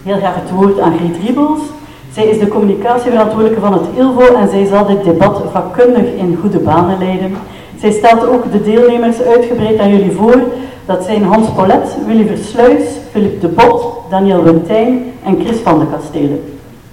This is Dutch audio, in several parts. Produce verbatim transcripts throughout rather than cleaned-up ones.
heel graag het woord aan Griet Riebels. Zij is de communicatieverantwoordelijke van het I L V O en zij zal dit debat vakkundig in goede banen leiden. Zij stelt ook de deelnemers uitgebreid aan jullie voor. Dat zijn Hans Paulet, Willy Versluis, Philippe de Bot, Daniel Wintijn en Chris van de Kastelen.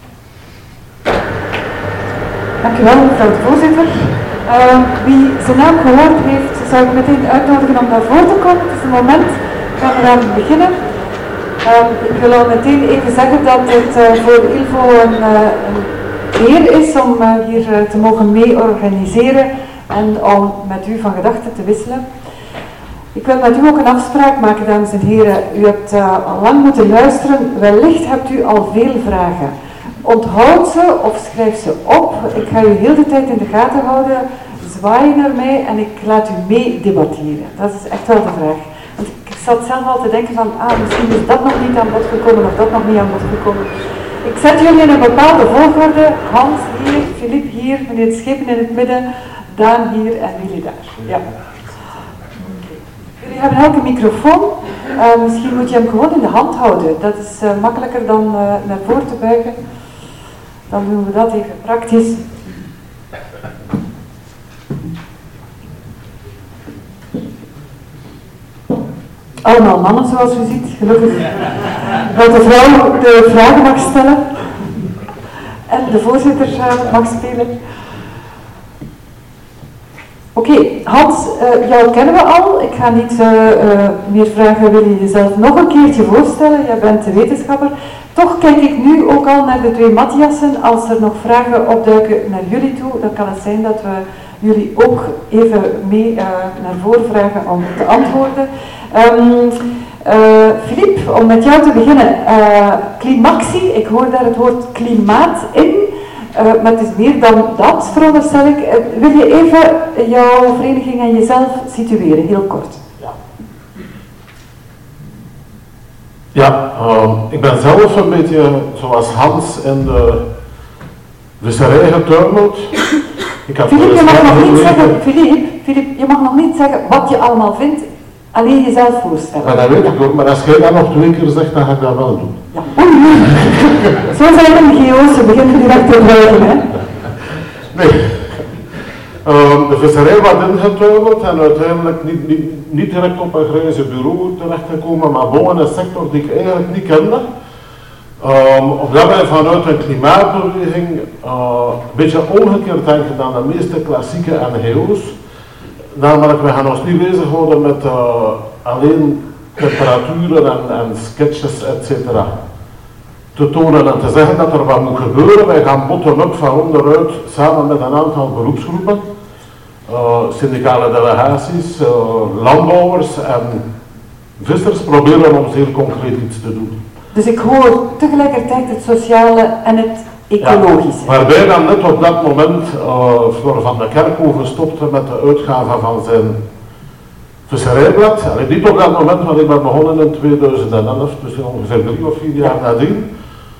Dank u wel, mevrouw de voorzitter. Uh, wie zijn naam gehoord heeft, zou ik meteen uitnodigen om naar voren te komen. Het is een moment, we gaan eraan beginnen. Uh, ik wil al meteen even zeggen dat het uh, voor de I L V O een, uh, een eer is om uh, hier uh, te mogen mee organiseren en om met u van gedachten te wisselen. Ik wil met u ook een afspraak maken, dames en heren. U hebt uh, al lang moeten luisteren, wellicht hebt u al veel vragen. Onthoud ze of schrijf ze op. Ik ga u heel de tijd in de gaten houden. Zwaai naar mij en ik laat u mee debatteren. Dat is echt wel de vraag. Want ik zat zelf al te denken van, ah, misschien is dat nog niet aan bod gekomen of dat nog niet aan bod gekomen. Ik zet jullie in een bepaalde volgorde. Hans hier, Philippe hier, meneer Schepen in het midden, Daan hier en Willy daar. Ja. Jullie hebben elke microfoon. Uh, misschien moet je hem gewoon in de hand houden. Dat is uh, makkelijker dan uh, naar voren te buigen. Dan doen we dat even praktisch. Allemaal mannen zoals u ziet, gelukkig. Dat de vrouw de vragen mag stellen. En de voorzitter uh, mag spelen. Oké, okay, Hans, uh, jou kennen we al. Ik ga niet uh, uh, meer vragen, wil je jezelf nog een keertje voorstellen? Jij bent de wetenschapper. Toch kijk ik nu ook al naar de twee Matthiassen. Als er nog vragen opduiken naar jullie toe, dan kan het zijn dat we jullie ook even mee uh, naar voren vragen om te antwoorden. Um, uh, Philippe, om met jou te beginnen. Uh, Climaxie, ik hoor daar het woord klimaat in. Uh, maar het is meer dan dat, veronderstel ik. Uh, wil je even jouw vereniging en jezelf situeren, heel kort? Ja, ja uh, ik ben zelf een beetje zoals Hans in de visserij getuimeld. Philippe, je mag nog niet zeggen, Philippe, Philippe, je mag nog niet zeggen wat je allemaal vindt. Alleen jezelf voorstellen. Ja, dat weet ik ook, maar als jij dat nog twee keer zegt, dan ga ik dat wel doen. Ja. Oei, oei. Zo zijn de G O's, ze beginnen direct te dreigen, hè? Nee. Uh, de visserij werd ingetuimeld en uiteindelijk niet, niet, niet direct op een grijze bureau terechtgekomen, maar boven een sector die ik eigenlijk niet kende. Um, omdat wij vanuit een klimaatbeweging uh, een beetje omgekeerd denken dan de meeste klassieke N G O's. Namelijk, we gaan ons niet bezighouden met uh, alleen temperaturen en, en sketches, et cetera. Te tonen en te zeggen dat er wat moet gebeuren. Wij gaan bottom-up van onderuit samen met een aantal beroepsgroepen, uh, syndicale delegaties, uh, landbouwers en vissers proberen om zeer concreet iets te doen. Dus ik hoor tegelijkertijd het sociale en het ecologische. Ja, waarbij dan net op dat moment uh, Flor van der Kerkhoven stopte met de uitgave van zijn visserijblad. Allee, niet op dat moment, want ik ben begonnen in tweeduizend elf, dus ongeveer drie of vier jaar nadien.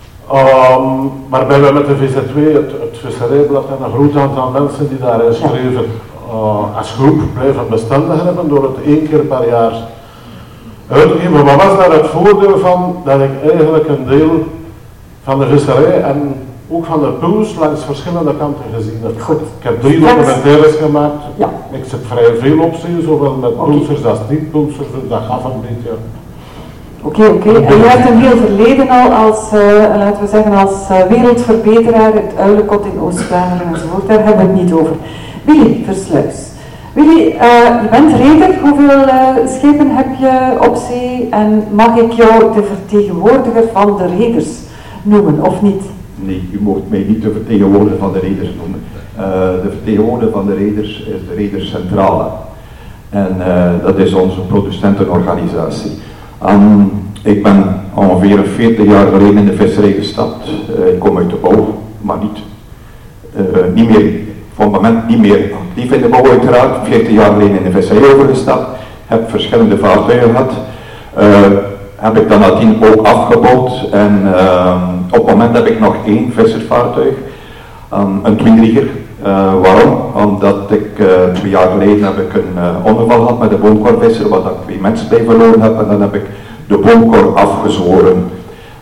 Um, waarbij we met de V Z W, het, het visserijblad en een groot aantal mensen die daarin schreven, uh, als groep blijven bestendig hebben door het één keer per jaar uit te geven. Maar wat was daar het voordeel van? Dat ik eigenlijk een deel van de visserij en ook van de puls langs verschillende kanten gezien heb. Goed. Ik heb drie documentaires gemaakt. Ja. Ik zit vrij veel op zee, zowel met okay. pulsers als niet-pulsers, dus dat gaf een beetje. Oké, okay, oké. Okay. En je hebt een heel verleden al als, uh, laten we zeggen, als uh, wereldverbeteraar, het uilenkot in Oost-Vlaanderen enzovoort. Daar hebben we het niet over. Willy Versluis. Willy, uh, je bent reder. Hoeveel uh, schepen heb je op zee? En mag ik jou de vertegenwoordiger van de reders noemen, of niet? Nee, u mocht mij niet de vertegenwoordiger van de reders noemen. Uh, de vertegenwoordiger van de reders is de Rederscentrale. En uh, dat is onze producentenorganisatie. Um, ik ben ongeveer veertig jaar geleden in de visserij gestapt. Uh, ik kom uit de bouw, maar niet, uh, niet meer, voor het moment niet meer actief in de bouw uiteraard. veertig jaar geleden in de visserij overgestapt. Heb verschillende vaartuigen gehad. Uh, heb ik dan nadien ook afgebouwd en uh, op het moment heb ik nog één vissersvaartuig, um, een twinrieger. Uh, waarom? Omdat ik uh, twee jaar geleden heb ik een uh, ongeval gehad met de boomkorvisser, wat ik twee mensen bij verloren heb en dan heb ik de boomkor afgezworen.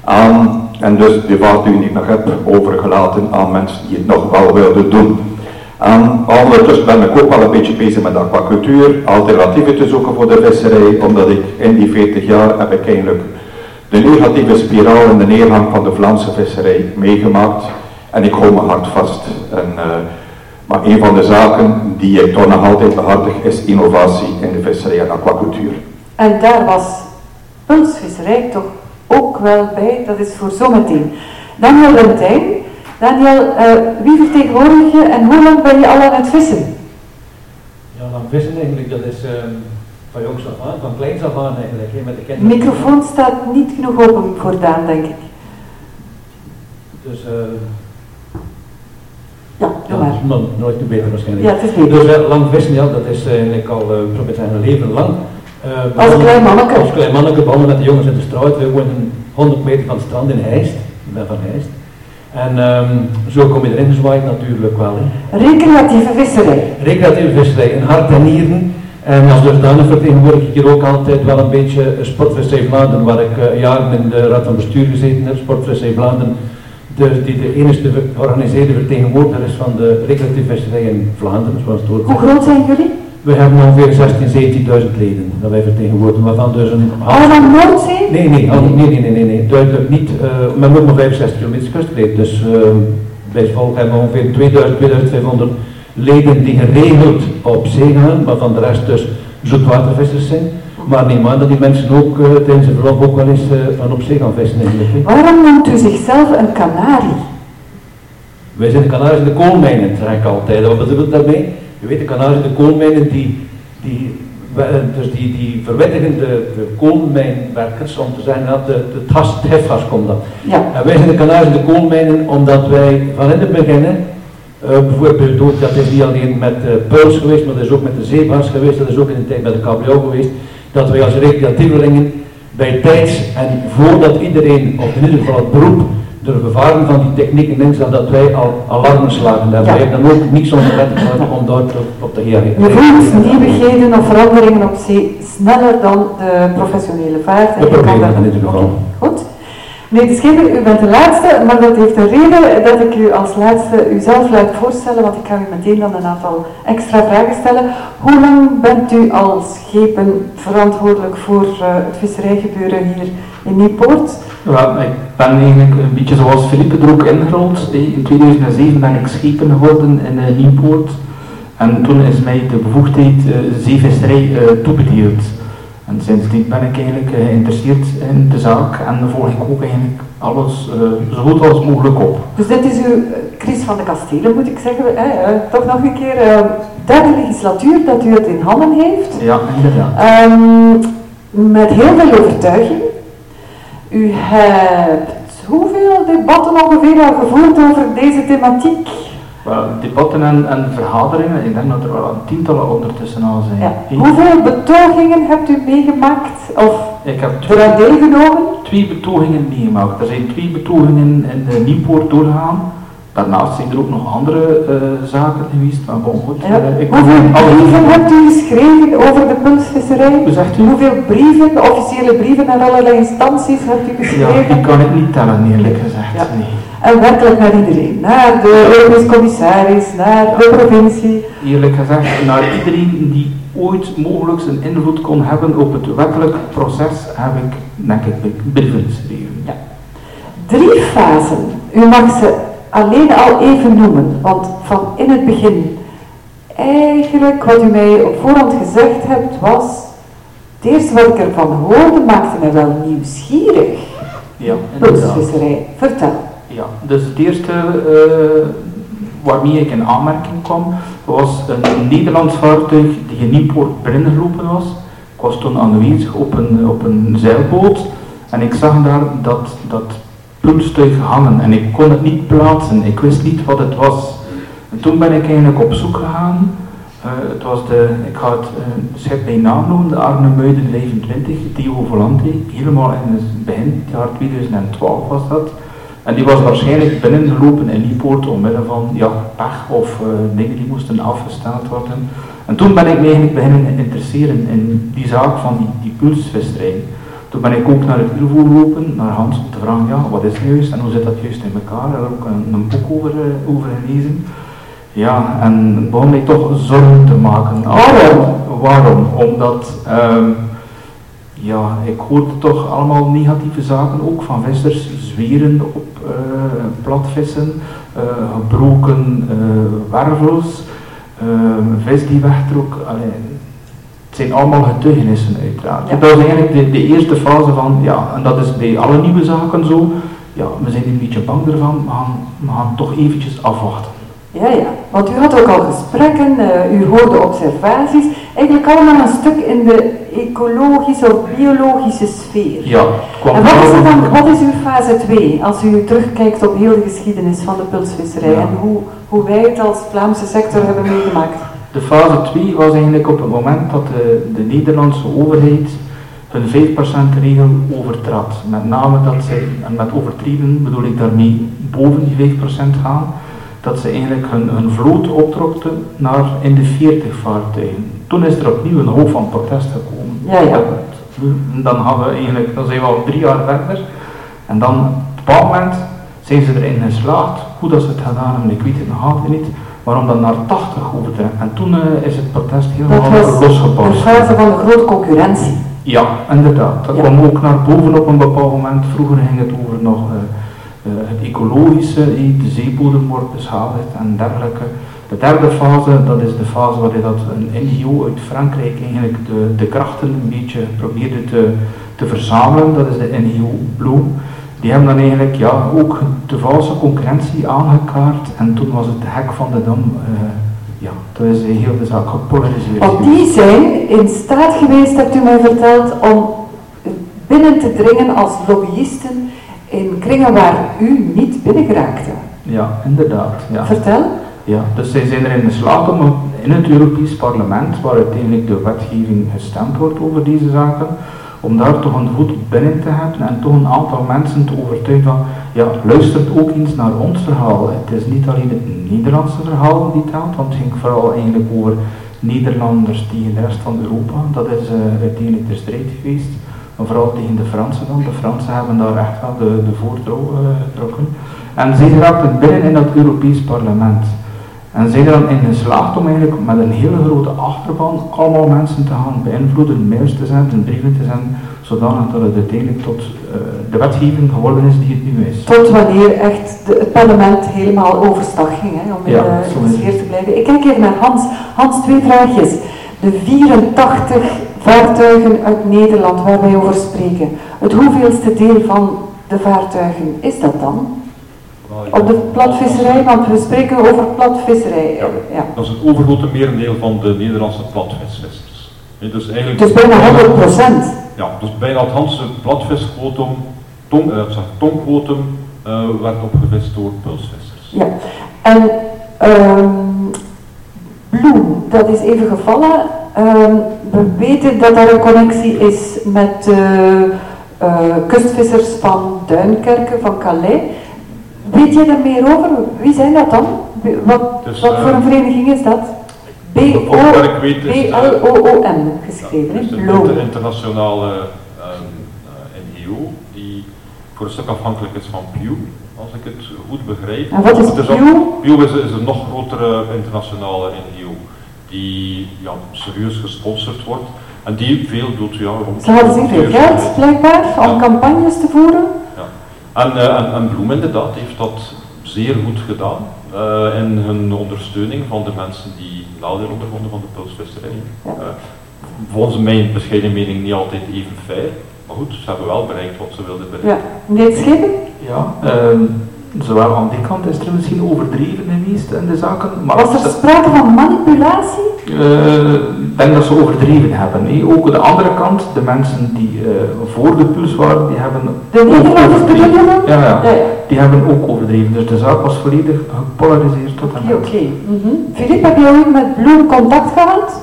Um, en dus de vaartuigen die ik nog heb overgelaten aan mensen die het nog wel wilden doen. Um, ondertussen ben ik ook wel een beetje bezig met aquacultuur, alternatieven te zoeken voor de visserij, omdat ik in die veertig jaar heb ik eigenlijk de negatieve spiraal en de neergang van de Vlaamse visserij meegemaakt. En ik hou me hard vast. En, uh, maar een van de zaken die ik toch nog altijd behartig is innovatie in de visserij en aquacultuur. En daar was pulsvisserij toch ook wel bij, dat is voor zometeen. Daniel Lentijn. Daniel, uh, wie vertegenwoordig je en hoe lang ben je al aan het vissen? Ja, lang vissen eigenlijk, dat is uh, van jongs af aan, van kleins af aan eigenlijk. He, met de de microfoon staat niet genoeg open voor Daan, denk ik. Dus, uh, ja, doe maar. Ja, nooit te beter waarschijnlijk. Ja, het is beter. Dus uh, lang vissen, ja, dat is eigenlijk al, uh, probeer zijn leven lang. Uh, als klein manneke? Als klein manneke, begonnen met de jongens in de straat. We wonen honderd meter van het strand in Heist. Ik ben van Heist. En um, zo kom je erin gezwaaid natuurlijk wel. He. Recreatieve visserij. Recreatieve visserij, in hart en nieren. En als dusdanig vertegenwoordig ik hier ook altijd wel een beetje Sportvisserij Vlaanderen, waar ik uh, jaren in de raad van bestuur gezeten heb. Sportvisserij Vlaanderen, de, die de enige georganiseerde vertegenwoordiger is van de recreatieve visserij in Vlaanderen. Zoals het hoort. Hoe groot zijn jullie? We hebben ongeveer zestien, zeventienduizend leden dat wij vertegenwoordigen, waarvan dus een... Allemaal Noordzee? Nee, nee, nee, nee, nee, nee, nee, duidelijk niet. Uh, we hebben ook nog vijfenzestig kilometer kuststreek, dus uh, bij volk hebben we ongeveer tweeduizend, tweeduizend vijfhonderd leden die geregeld op zee gaan, waarvan de rest dus zoetwatervissers zijn. Maar neem aan dat die mensen ook uh, tijdens de verlof ook wel eens uh, van op zee gaan vissen eigenlijk. He. Waarom noemt u zichzelf een kanarie? Wij zijn de Canaries in de koolmijnen, zeg ik altijd. Wat bedoel ik daarmee? Je weet, de Canaries in de koolmijnen, die, die, dus die, die verwittigen de, de koolmijnwerkers om te zeggen dat de, de tas, het hefgas komt dan. Ja. En wij zijn de Canaries in de koolmijnen omdat wij van in het begin, uh, bijvoorbeeld, dat is niet alleen met uh, Puls geweest, maar dat is ook met de zeebaars geweest, dat is ook in de tijd met de kabeljauw geweest, dat wij als recreatievelingen bij tijds en voordat iedereen, of in ieder geval het beroep, de gevaren van die technieken inzag, dat wij al alarmen slagen hebben. Ja. Wij hebben dan ook niets ongelettig om daar op te reageren. Je voelt nieuwigheden of veranderingen op zee sneller dan de professionele vaart. De problemen in ieder geval. Goed. Meneer de Schipper, u bent de laatste, maar dat heeft een reden dat ik u als laatste uzelf laat voorstellen, want ik ga u meteen dan een aantal extra vragen stellen. Hoe lang bent u als schepen verantwoordelijk voor uh, het visserijgebeuren hier in Nieuwpoort? Ja, ik ben eigenlijk een beetje zoals Philippe er ook ingerold. In tweeduizend zeven ben ik schepen geworden in uh, Nieuwpoort. En toen is mij de bevoegdheid uh, zeevisserij uh, toebedeeld. En sindsdien ben ik eigenlijk uh, geïnteresseerd in de zaak en volg ik ook eigenlijk alles uh, zo goed als mogelijk op. Dus dit is uw, uh, Chris van de Kastelen moet ik zeggen, hè, uh, toch nog een keer, uh, derde legislatuur dat u het in handen heeft. Ja, inderdaad. Um, met heel veel overtuiging. U hebt hoeveel debatten ongeveer al gevoerd over deze thematiek? Well, debatten en, en vergaderingen, ik denk dat er wel een tientallen ondertussen al zijn. Ja. Hoeveel betogingen hebt u meegemaakt of ik heb twee, eraan deelgenomen? Twee betogingen meegemaakt. Er zijn twee betogingen in de Nieuwpoort doorgegaan. Daarnaast zijn er ook nog andere uh, zaken geweest, maar bon, goed. Ja. Uh, ik Hoeveel brieven alle... hebt u geschreven over de pulsvisserij? Hoe zegt u? Hoeveel brieven, officiële brieven naar allerlei instanties hebt u geschreven? Ja, die kan ik niet tellen, eerlijk gezegd. Ja. Nee. En werkelijk naar iedereen, naar de Europees commissaris, naar ja. de provincie. Eerlijk gezegd, naar iedereen die ooit mogelijk een invloed kon hebben op het wettelijk proces, heb ik, denk ik, brieven geschreven. Ja. Drie fasen. U mag ze alleen al even noemen, want van in het begin, eigenlijk wat u mij op voorhand gezegd hebt was, het eerste wat ik ervan hoorde maakte mij wel nieuwsgierig. Ja, inderdaad. Pulsvisserij, vertel. Ja, dus het eerste uh, waarmee ik in aanmerking kwam, was een Nederlands vaartuig die in Nieuwpoort binnengelopen was. Ik was toen aanwezig op een, op een zeilboot en ik zag daar dat, dat pulstuig hangen en ik kon het niet plaatsen, ik wist niet wat het was. En toen ben ik eigenlijk op zoek gegaan. Uh, het was de, ik ga het uh, schip bij naam noemen, de Arne Muiden vijfentwintig, Theo Volante, helemaal in het begin, het jaar tweeduizend twaalf was dat. En die was waarschijnlijk binnengelopen in Nieuwpoort omwille van ja, pech of uh, dingen die moesten afgesteld worden. En toen ben ik me eigenlijk beginnen interesseren in die zaak van die, die pulsvisserij. Toen ben ik ook naar het I L V O gelopen, naar Hans, om te vragen, ja, wat is het juist en hoe zit dat juist in elkaar? En er ook een, een boek over, uh, over gelezen. Ja, en begon ik toch zorgen te maken. Waarom? Waarom? Omdat, um, ja, ik hoorde toch allemaal negatieve zaken, ook van vissers, zweren op uh, platvissen, uh, gebroken uh, wervels, uh, vis die wegtrok. Allee, het zijn allemaal getuigenissen uiteraard. Ja. Dat was eigenlijk de, de eerste fase van, ja, en dat is bij alle nieuwe zaken zo, ja, we zijn een beetje bang ervan, we gaan, we gaan toch eventjes afwachten. Ja, ja, want u had ook al gesprekken, uh, u hoorde observaties, eigenlijk allemaal een stuk in de ecologische of biologische sfeer. Ja, en wat is, er dan, wat is uw fase twee, als u terugkijkt op heel de geschiedenis van de pulsvisserij ja. en hoe, hoe wij het als Vlaamse sector hebben meegemaakt? De fase twee was eigenlijk op het moment dat de, de Nederlandse overheid hun vijf procent regel overtrad. Met name dat zij, en met overtreden bedoel ik daarmee boven die vijf procent gaan, dat ze eigenlijk hun, hun vloot optrokten naar in de veertig vaartuigen. Toen is er opnieuw een hoop van protest gekomen. Ja, ja. En dan, gaan we eigenlijk, dan zijn we al drie jaar verder. En dan, op een bepaald moment, zijn ze erin geslaagd. Hoe dat ze het gedaan hebben, ik weet het nog altijd niet. Maar om dan naar tachtig over te trekken. En toen uh, is het protest helemaal losgebarsten. De fase van de grote concurrentie. Ja, inderdaad. Dat ja. kwam ook naar boven op een bepaald moment. Vroeger ging het over nog uh, uh, het ecologische, uh, de zeebodem wordt beschadigd en dergelijke. De derde fase, dat is de fase waarin dat een N G O uit Frankrijk eigenlijk de, de krachten een beetje probeerde te, te verzamelen. Dat is de N G O Bloem. Die hebben dan eigenlijk ja, ook de valse concurrentie aangekaart en toen was het hek van de dam, uh, ja, dat is heel de zaak gepolariseerd. Want die zijn in staat geweest, hebt u mij verteld, om binnen te dringen als lobbyisten in kringen waar u niet binnen geraakte. Ja, inderdaad. Ja. Vertel. Ja, dus zij zijn erin geslaagd om in het Europees Parlement, waar uiteindelijk de wetgeving gestemd wordt over deze zaken, om daar toch een voet binnen te hebben en toch een aantal mensen te overtuigen van, ja, luistert ook eens naar ons verhaal. Het is niet alleen het Nederlandse verhaal die telt, want het ging vooral eigenlijk over Nederlanders tegen de rest van Europa. Dat is uh, uiteindelijk de strijd geweest, maar vooral tegen de Fransen dan. De Fransen hebben daar echt wel de, de voortouw uh, getrokken. En zij raakten binnen in dat Europees Parlement. En zijn er dan in geslaagd om eigenlijk met een hele grote achterban allemaal mensen te gaan beïnvloeden, mails te zenden, brieven te zenden, zodanig dat het uiteindelijk tot uh, de wetgeving geworden is die het nu is. Tot wanneer echt de, het parlement helemaal overstag ging, hè, om in ja, de sfeer te blijven. Ik kijk even naar Hans. Hans, twee vraagjes. De vierentachtig vaartuigen uit Nederland waar wij over spreken, het hoeveelste deel van de vaartuigen is dat dan? Op de platvisserij, want we spreken over platvisserij. Ja, ja. Dat is het overgrote merendeel van de Nederlandse platvisvissers. Dus eigenlijk... Dus bijna honderd procent? Ja, dus bijna het Hanse platvisquotum, tong, uh, tongquotum, uh, werd opgevist door pulsvissers. Ja, en um, Bloem, dat is even gevallen. Um, we weten dat er een connectie is met uh, uh, kustvissers van Duinkerke, van Calais. Weet je er meer over? Wie zijn dat dan? Wat, dus, wat voor een vereniging is dat? B L O O M geschreven, ja, dus een internationale um, uh, N G O die voor een stuk afhankelijk is van Pew, als ik het goed begrijp. En wat is Pew? Pew is, is een nog grotere internationale N G O die ja, serieus gesponsord wordt en die veel doet. Ja, rond Ze hadden zeer veel geld blijkbaar om ja. campagnes te voeren. Ja. En, uh, en, en Bloem inderdaad heeft dat zeer goed gedaan uh, in hun ondersteuning van de mensen die nadeel ondervonden van de pulsvisserij. Ja. Uh, volgens mijn bescheiden mening niet altijd even fair, maar goed, ze hebben wel bereikt wat ze wilden bereiken. Ja. Meneer Schepen? Ja, um, zowel aan die kant is er misschien overdreven geweest in de zaken. Maar was er sprake van manipulatie? Uh, ik denk dat ze overdreven hebben. Nee. Ook de andere kant, de mensen die uh, voor de puls waren, die hebben de ook overdreven. Ja, ja. Ja, ja. Die hebben ook overdreven. Dus de zaak was volledig gepolariseerd tot en met. Oké, oké. Philippe, heb je ooit met Bloem contact gehad?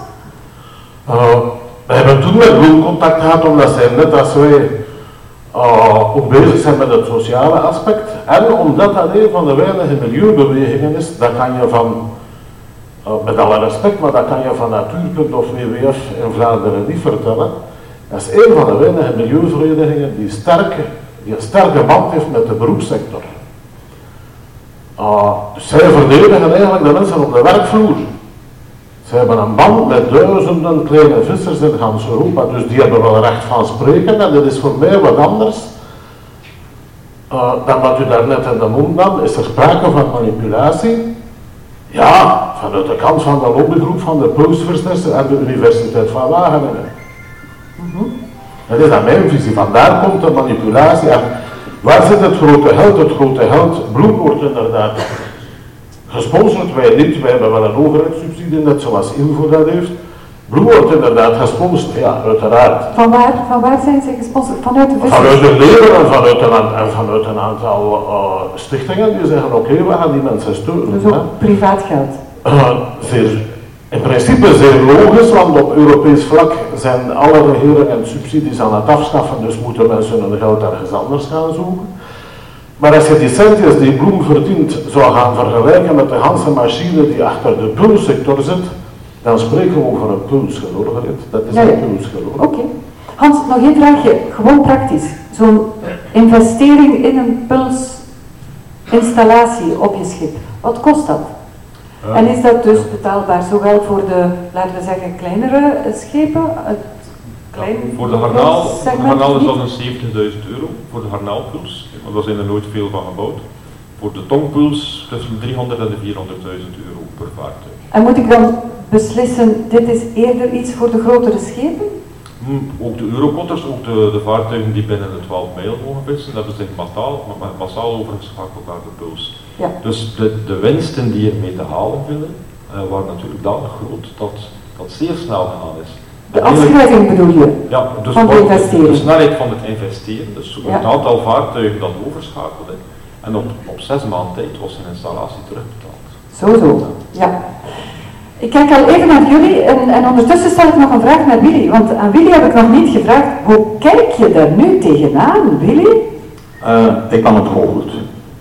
Uh, we hebben toen met Bloem contact gehad, omdat zij net als wij uh, ook bezig zijn met het sociale aspect. En omdat dat een van de weinige milieubewegingen is, dat kan je van, uh, met alle respect, maar dat kan je van Natuurpunt of W W F in Vlaanderen niet vertellen, Dat is een van de weinige milieuverenigingen die, sterke, die een sterke band heeft met de beroepssector. Uh, dus zij verdedigen eigenlijk de mensen op de werkvloer. Ze hebben een band met duizenden kleine vissers in gans Europa, dus die hebben wel recht van spreken en dat is voor mij wat anders. Uh, dan wat u daarnet in de mond nam, is er sprake van manipulatie. Ja, vanuit de kant van de lobbygroep van de pulsvissers en de Universiteit van Wageningen. Mm-hmm. Dat is aan mijn visie, vandaar komt de manipulatie. En waar zit het grote geld? Het grote geld, Bloem wordt inderdaad gesponsord, wij niet, wij hebben wel een overheidssubsidie, net zoals Ilvo dat heeft. Bloem wordt inderdaad gesponsord, ja, uiteraard. Van waar, van waar zijn ze gesponsord? Vanuit de vissers? Vanuit de leden en vanuit een, en vanuit een aantal uh, stichtingen die zeggen, oké, okay, we gaan die mensen steunen. Dus ook privaat geld? Uh, zeer, in principe zeer logisch, want op Europees vlak zijn alle regeringen subsidies aan het afschaffen, dus moeten mensen hun geld ergens anders gaan zoeken. Maar als je die centjes die Bloem verdient zou gaan vergelijken met de hele machine die achter de pulssector zit, dan spreken we over een pulsgeloof. Dat is ja, ja. een pulsgeloof. Oké. Okay. Hans, nog één vraagje, gewoon praktisch. Zo'n investering in een pulsinstallatie op je schip, wat kost dat? Ja. En is dat dus betaalbaar zowel voor de, laten we zeggen, kleinere schepen? Het klein, ja, voor de garnaal, voor de garnaal is dat een zeventigduizend euro, voor de garnaalpuls, want daar zijn er nooit veel van gebouwd. Voor de tongpuls tussen driehonderd en vierhonderdduizend euro per vaartuig. En moet ik dan beslissen, dit is eerder iets voor de grotere schepen? Hmm, ook de eurokotters, ook de, de vaartuigen die binnen de twaalf mijl mogen vissen, dat hebben zich massaal, massaal overgeschakeld naar de puls. Ja. Dus de, de winsten die ermee te halen vinden, uh, waren natuurlijk danig groot dat dat zeer snel gegaan is. De afschrijving bedoel je? Ja, dus van de, de, de snelheid van het investeren, dus ja. het aantal vaartuigen dat overschakelde, en op, op zes maanden tijd was zijn installatie terugbetaald. Zo zo, ja. Ik kijk al even naar jullie en, en ondertussen stel ik nog een vraag naar Willy, want aan Willy heb ik nog niet gevraagd, hoe kijk je daar nu tegenaan, Willy? Uh, ik kan het gewoon goed.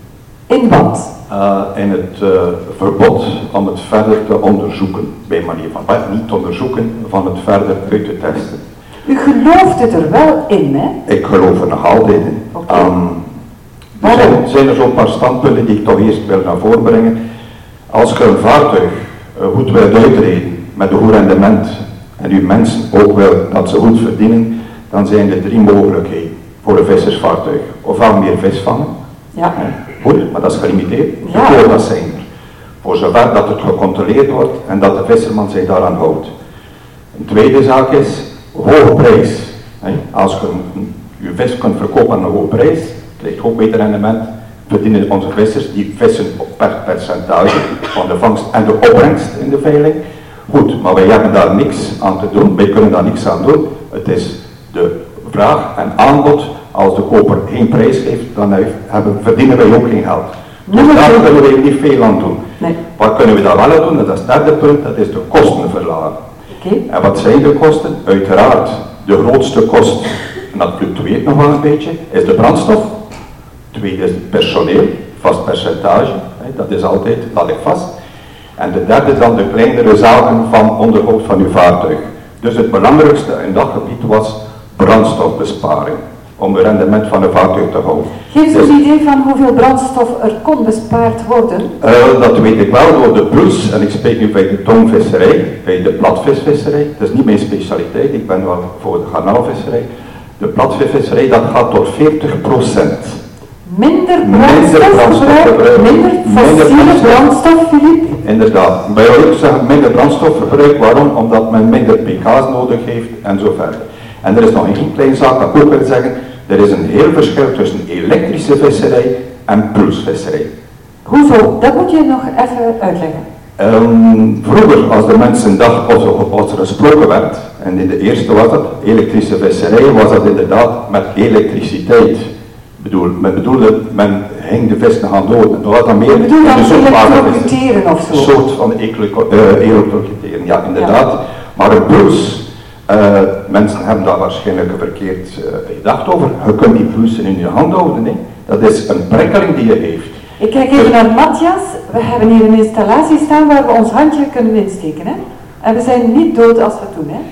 In wat? Uh, in het uh, verbod om het verder te onderzoeken, bij manier van, uh, niet onderzoeken, van het verder uit te testen. U gelooft het er wel in, hè? Ik geloof er nog altijd in. Okay. Um, er zijn, zijn er zo'n paar standpunten die ik toch eerst wil naar voren brengen. Als je een vaartuig uh, goed wilt uitreden, met een goed rendement, en uw mensen ook wil dat ze goed verdienen, dan zijn er drie mogelijkheden voor een vissersvaartuig. Ofwel meer vis vangen, ja. goed, maar dat is gelimiteerd. Ja. De quota's zijn er. Voor zover dat het gecontroleerd wordt en dat de visserman zich daaraan houdt. Een tweede zaak is, hoge prijs. Als je je vis kunt verkopen aan een hoge prijs, krijg je ook beter rendement, verdienen onze vissers, die vissen per percentage van de vangst en de opbrengst in de veiling. Goed, maar wij hebben daar niks aan te doen, wij kunnen daar niks aan doen. Het is de vraag en aanbod. Als de koper geen prijs geeft, dan hebben, verdienen wij ook geen geld. Dus daar kunnen we niet veel aan doen. Nee. Wat kunnen we daar wel aan doen? Dat is het derde punt, dat is de kosten verlagen. Okay. En wat zijn de kosten? Uiteraard, de grootste kost, en dat fluctueert nog wel een beetje, is de brandstof. Tweede is het personeel, vast percentage, dat is altijd, laat ik vast. En de derde is dan de kleinere zaken van onderhoud van uw vaartuig. Dus het belangrijkste in dat gebied was brandstofbesparing, om het rendement van een vaartuig te houden. Geef eens dus, een idee van hoeveel brandstof er kon bespaard worden? Uh, dat weet ik wel door de puls, en ik spreek nu bij de tongvisserij, bij de platvisvisserij. Dat is niet mijn specialiteit, ik ben wel voor de garnaalvisserij. De platvisvisserij, dat gaat tot veertig procent. Minder brandstofverbruik, minder fossiele brandstof, Filip? Inderdaad, bij ons zeggen minder brandstofverbruik, waarom? Omdat men minder pk's nodig heeft en zo verder. En er is nog één kleine zaak dat ik ook wil zeggen, er is een heel verschil tussen elektrische visserij en pulsvisserij. Hoezo? Dat moet je nog even uitleggen. Um, vroeger, als de mensen dachten, als, als er gesproken werd, en in de eerste was dat, elektrische visserij, was dat inderdaad met elektriciteit. Bedoel, men bedoelde, men hing de vis aan dood. Dat was dan meer je bedoelt dan elektrocuteren of zo? Een soort van elektrocuteren, ja inderdaad. Ja. Maar een puls, uh, mensen hebben daar waarschijnlijk verkeerd uh, gedacht over. Je kunt die pulsen in je hand houden, hè. Dat is een prikkeling die je heeft. Ik kijk even naar Matthias. We hebben hier een installatie staan waar we ons handje kunnen insteken, hè. En we zijn niet dood als we het doen, hè.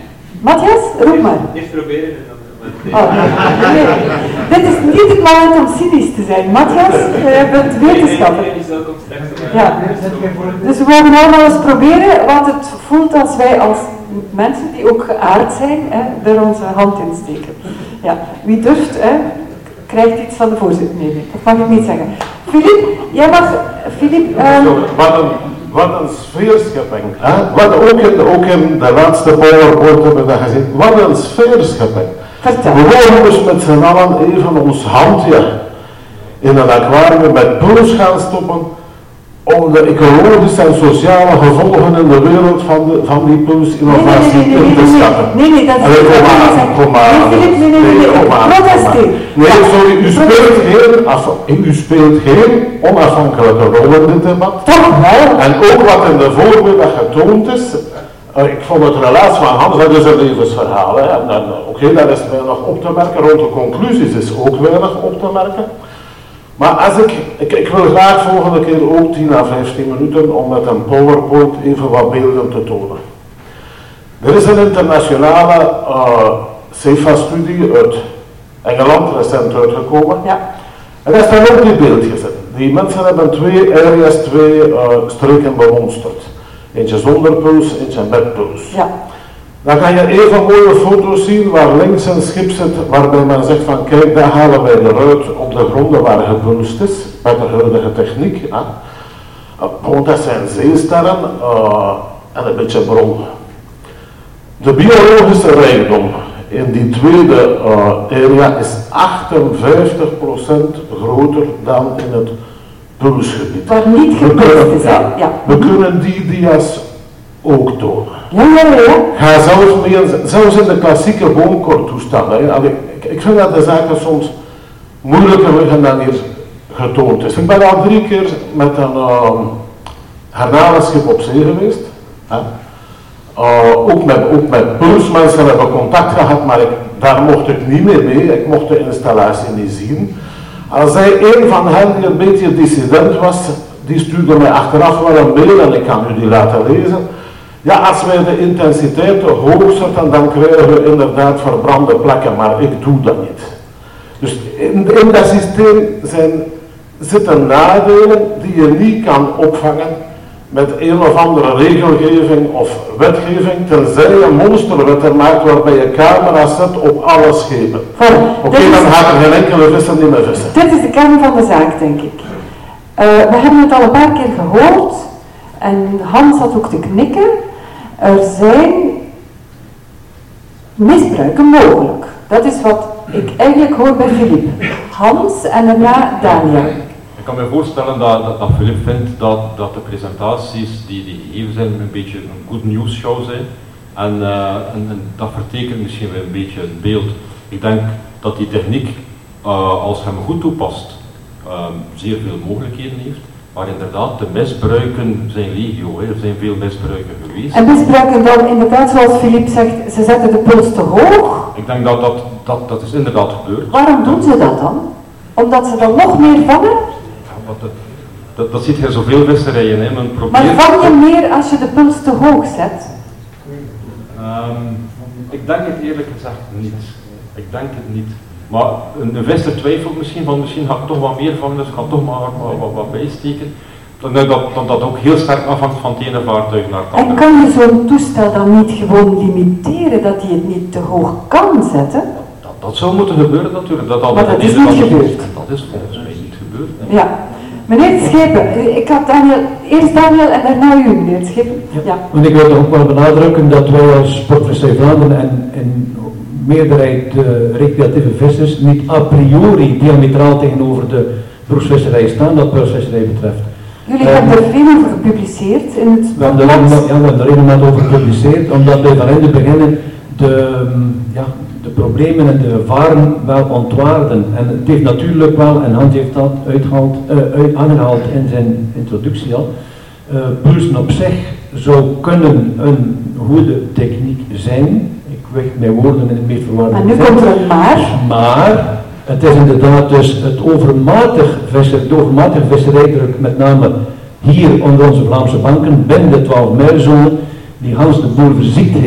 Matthias, roep maar. Eerst proberen en dan... Oh, nee. Nee. Dit is niet het moment om cynisch te zijn. Matthias, je bent wetenschapper. Ja. Dus we mogen allemaal eens proberen, want het voelt als wij als mensen die ook geaard zijn, hè, er onze hand in steken. Ja. Wie durft, hè, krijgt iets van de voorzitter. Nee, nee, dat mag ik niet zeggen. Philippe, jij mag... Philippe... Um... Wat een, wat een sfeerschepping. Hè? Wat ook in, ook in de laatste PowerPoint hebben we dat gezien. Wat een sfeerschepping. Vertel. We willen dus met z'n allen even ons handje in een aquarium met puls gaan stoppen om de ecologische en sociale gevolgen in de wereld van, de, van die pulsinnovatie nee, nee, nee, nee, in te schatten. Nee, nee, dat is niet wat ik zeg. Kom maar, nee, nee, nee, nee, nee, kom maar. protesteer. Nee, sorry, u speelt geen, af, u speelt geen onafhankelijke rol in dit debat. Toch wel. En ook wat in de voormiddag getoond is, Uh, ik vond het relaas van Hans, dat is een levensverhaal. Hè. Oké, okay, daar is weinig op te merken, rond de conclusies is ook weinig op te merken. Maar als ik, ik, ik wil graag volgende keer ook tien à vijftien minuten om met een PowerPoint even wat beelden te tonen. Er is een internationale uh, CEFA-studie uit Engeland recent uitgekomen. Ja. En daar staan ook die beeldjes in. Die mensen hebben twee areas, twee uh, streken bemonsterd. Eentje zonder puls, eentje met puls. Ja. Dan kan je even mooie foto's zien waar links een schip zit waarbij men zegt van kijk, daar halen wij eruit op de gronden waar gepulst is, met de huidige techniek. Hè. Uh, dat zijn zeesterren uh, en een beetje bron. De biologische rijkdom in die tweede uh, area is achtenvijftig procent groter dan in het pulsgebied. Waar niet gepulst is, hè? Ja. We kunnen die dia's ook tonen. Ja, ja, ja. Ga zelfs, mee, zelfs in de klassieke boomkortoestanden. Hè. Ik, ik vind dat de zaken soms moeilijker liggen dan hier getoond is. Ik ben al drie keer met een uh, garnalenschip op zee geweest. Hè. Uh, ook, met, ook met pulsmensen hebben contact gehad, maar ik, daar mocht ik niet meer mee. Ik mocht de installatie niet zien. Als zij een van hen die een beetje dissident was, die stuurde mij achteraf wel een mail en ik kan u die laten lezen. Ja, als wij de intensiteit te hoog zetten, dan krijgen we inderdaad verbrande plekken, maar ik doe dat niet. Dus in, in dat systeem zijn, zitten nadelen die je niet kan opvangen met een of andere regelgeving of wetgeving, tenzij je een monsterwet maakt waarbij je camera's zet op alle schepen. Oké, okay, dan gaat er geen enkele visser niet meer vissen. Dit is de kern van de zaak, denk ik. Uh, we hebben het al een paar keer gehoord en Hans had ook te knikken. Er zijn misbruiken mogelijk. Dat is wat ik eigenlijk hoor bij Philippe. Hans en daarna Daniel. Ik kan me voorstellen dat, dat, dat Philippe vindt dat, dat de presentaties die, die gegeven zijn een beetje een good news show zijn. En, uh, en, en dat vertekent misschien wel een beetje het beeld. Ik denk dat die techniek, uh, als hem goed toepast, uh, zeer veel mogelijkheden heeft. Maar inderdaad, de misbruiken zijn legio, hè. Er zijn veel misbruiken geweest. En misbruiken dan inderdaad, zoals Philippe zegt, ze zetten de puls te hoog? Ik denk dat dat, dat, dat is inderdaad gebeurd. Waarom doen ze dat dan? Omdat ze dan nog meer vangen? Ja, dat, dat, dat ziet je zoveel visserijen, hè. Men probeert... Maar vang je meer als je de puls te hoog zet? Um, ik denk het eerlijk gezegd niet. Ik denk het niet. Maar een, een visser twijfelt misschien van misschien ga ik toch wat meer vangen, dus ik ga toch maar wat, wat, wat bijsteken. Dan dat, dat dat ook heel sterk afhangt van het ene vaartuig naar het andere. En kan je zo'n toestel dan niet gewoon limiteren dat hij het niet te hoog kan zetten? Dat, dat zou moeten gebeuren natuurlijk. Dat maar dat is niet gebeurd. Dat is volgens mij niet gebeurd. Hè. Ja. Meneer Schepen, ik had Daniel, eerst Daniel en daarna u, meneer Schepen. Ja. Ja. Want ik wil ook wel benadrukken dat wij als Sportvisserij Vlaanderen en, en meerderheid de recreatieve vissers niet a priori diametraal tegenover de beroepsvisserij staan, dat pulsvisserij betreft. Jullie uh, hebben er veel over gepubliceerd in het we hebben er, ja, we hebben er helemaal over gepubliceerd, omdat wij van in het begin de, ja, de problemen en de gevaren wel ontwaarden. En het heeft natuurlijk wel, en Hans heeft dat uitgehaald, uh, uit, aangehaald in zijn introductie al, uh, pulsen op zich zou kunnen een goede techniek zijn. Ik weg mijn woorden in het meest verwarde. En nu komt er een maar. Maar het is inderdaad dus het overmatig visser, de overmatige visserijdruk, met name hier onder onze Vlaamse banken, binnen de twaalf mijlzone, die Hans de Boer verziekt heeft.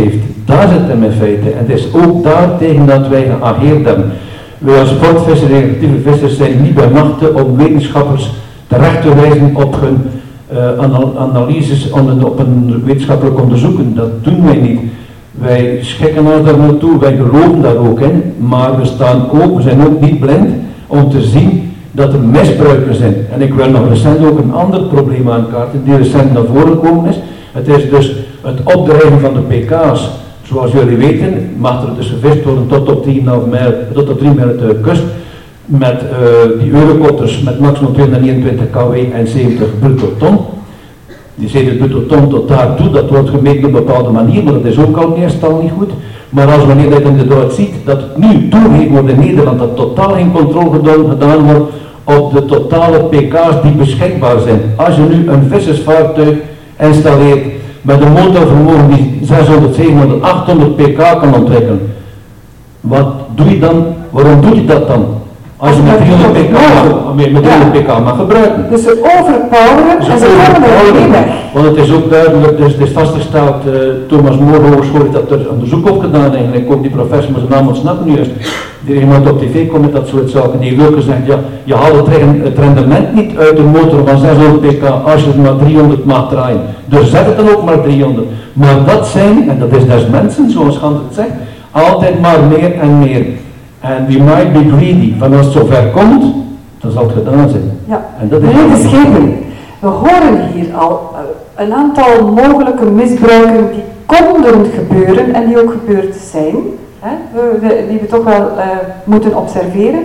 Daar zit hem in feite. En het is ook daar tegen dat wij geageerd hebben. Wij als sportvissers en recreatieve vissers zijn niet bij machten om wetenschappers terecht te wijzen op hun uh, anal analyses op een wetenschappelijk onderzoeken. Dat doen wij niet. Wij schikken ons daar naartoe, wij geloven daar ook in, maar we staan ook, we zijn ook niet blind om te zien dat er misbruiken zijn. En ik wil nog recent ook een ander probleem aankaarten, die recent naar voren gekomen is. Het is dus het opdrijven van de P K's. Zoals jullie weten mag er dus gevist worden tot op drie mijl, tot op drie mijl uit de kust, met uh, die eurokotters met maximum tweehonderdeenentwintig kilowatt en zeventig bruto ton. Die zeventig bruto ton tot daartoe, dat wordt gemeten op een bepaalde manier, maar dat is ook al meestal niet goed. Maar als wanneer je inderdaad ziet dat het nu toegegeven wordt in Nederland dat totaal geen controle gedaan wordt op de totale P K's die beschikbaar zijn. Als je nu een vissersvaartuig installeert met een motorvermogen die zeshonderd, zevenhonderd, achthonderd pk kan ontwikkelen, wat doe je dan? Waarom doe je dat dan? Als je met driehonderd pk mag, met driehonderd pk mag gebruiken. Dus ze overpoweren en ze komen er niet weg. Want het is ook duidelijk, dus het is vastgesteld, uh, Thomas More Hogeschool heeft dat er onderzoek op gedaan eigenlijk, ook die professor, maar zijn naam ontsnapt nu juist. Die iemand op tv komt met dat soort zaken, die wil gezegd, ja, je haalt het, het rendement niet uit de motor van zeshonderd pk als je het maar driehonderd mag draaien. Dus zet het dan ook maar driehonderd. Maar dat zijn, en dat is des mensen, zoals Hans het zegt, altijd maar meer en meer. En we might be greedy, van als het zover komt, dan zal het gedaan zijn. Ja, en dat is meneer de Schepen, we horen hier al uh, een aantal mogelijke misbruiken die konden gebeuren en die ook gebeurd zijn, hè, we, we, die we toch wel uh, moeten observeren.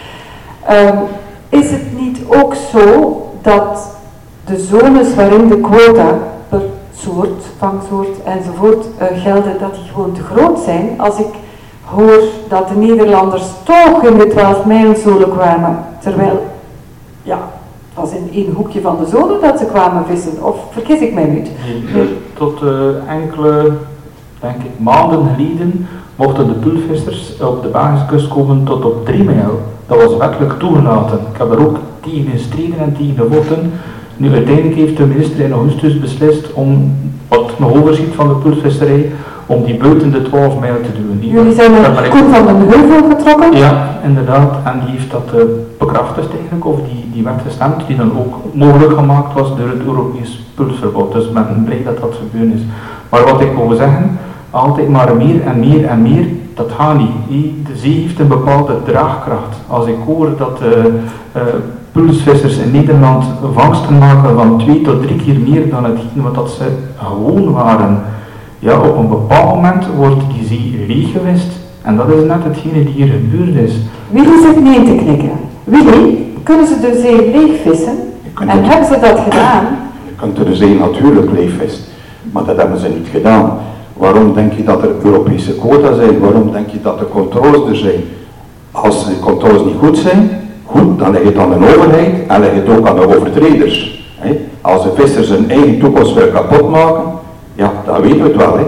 Um, is het niet ook zo dat de zones waarin de quota per soort, vangsoort enzovoort uh, gelden, dat die gewoon te groot zijn? Als ik hoor dat de Nederlanders toch in de twaalf mijlzone kwamen, terwijl, ja, het was in één hoekje van de zone dat ze kwamen vissen, of vergis ik mij niet? Nee, tot uh, enkele, denk ik, maanden geleden mochten de poolvissers op de Belgische komen tot op drie mijl. Dat was wettelijk toegelaten. Ik heb er ook tegen gestreden en tegen gevochten. Nu uiteindelijk heeft de minister in augustus beslist om, wat nog overschiet van de poolvisserij, om die buiten de twaalf mijl te doen. Die Jullie zijn naar Koen van den Heuvel getrokken? Ja, inderdaad. En die heeft dat uh, bekrachtigd eigenlijk, of die, die werd gestemd, die dan ook mogelijk gemaakt was door het Europees pulsverbod. Dus ik ben blij dat dat gebeurd is. Maar wat ik wil zeggen, altijd maar meer en meer en meer, dat gaat niet. De zee heeft een bepaalde draagkracht. Als ik hoor dat uh, uh, pulsvissers in Nederland vangsten maken van twee tot drie keer meer dan hetgeen wat dat ze gewoon waren, ja, op een bepaald moment wordt die zee leeggewist en dat is net hetgene die hier gebeurd is. Willy zit nee te knikken. Willy, kunnen ze de zee leegvissen? En het, hebben ze dat gedaan? Je kunt de zee natuurlijk leegvissen, maar dat hebben ze niet gedaan. Waarom denk je dat er Europese quota zijn? Waarom denk je dat de controles er zijn? Als de controles niet goed zijn, goed, dan ligt het aan de overheid en ligt het ook aan de overtreders. Als de vissers hun eigen toekomst willen kapot maken, ja, dat weten we het wel. Hè.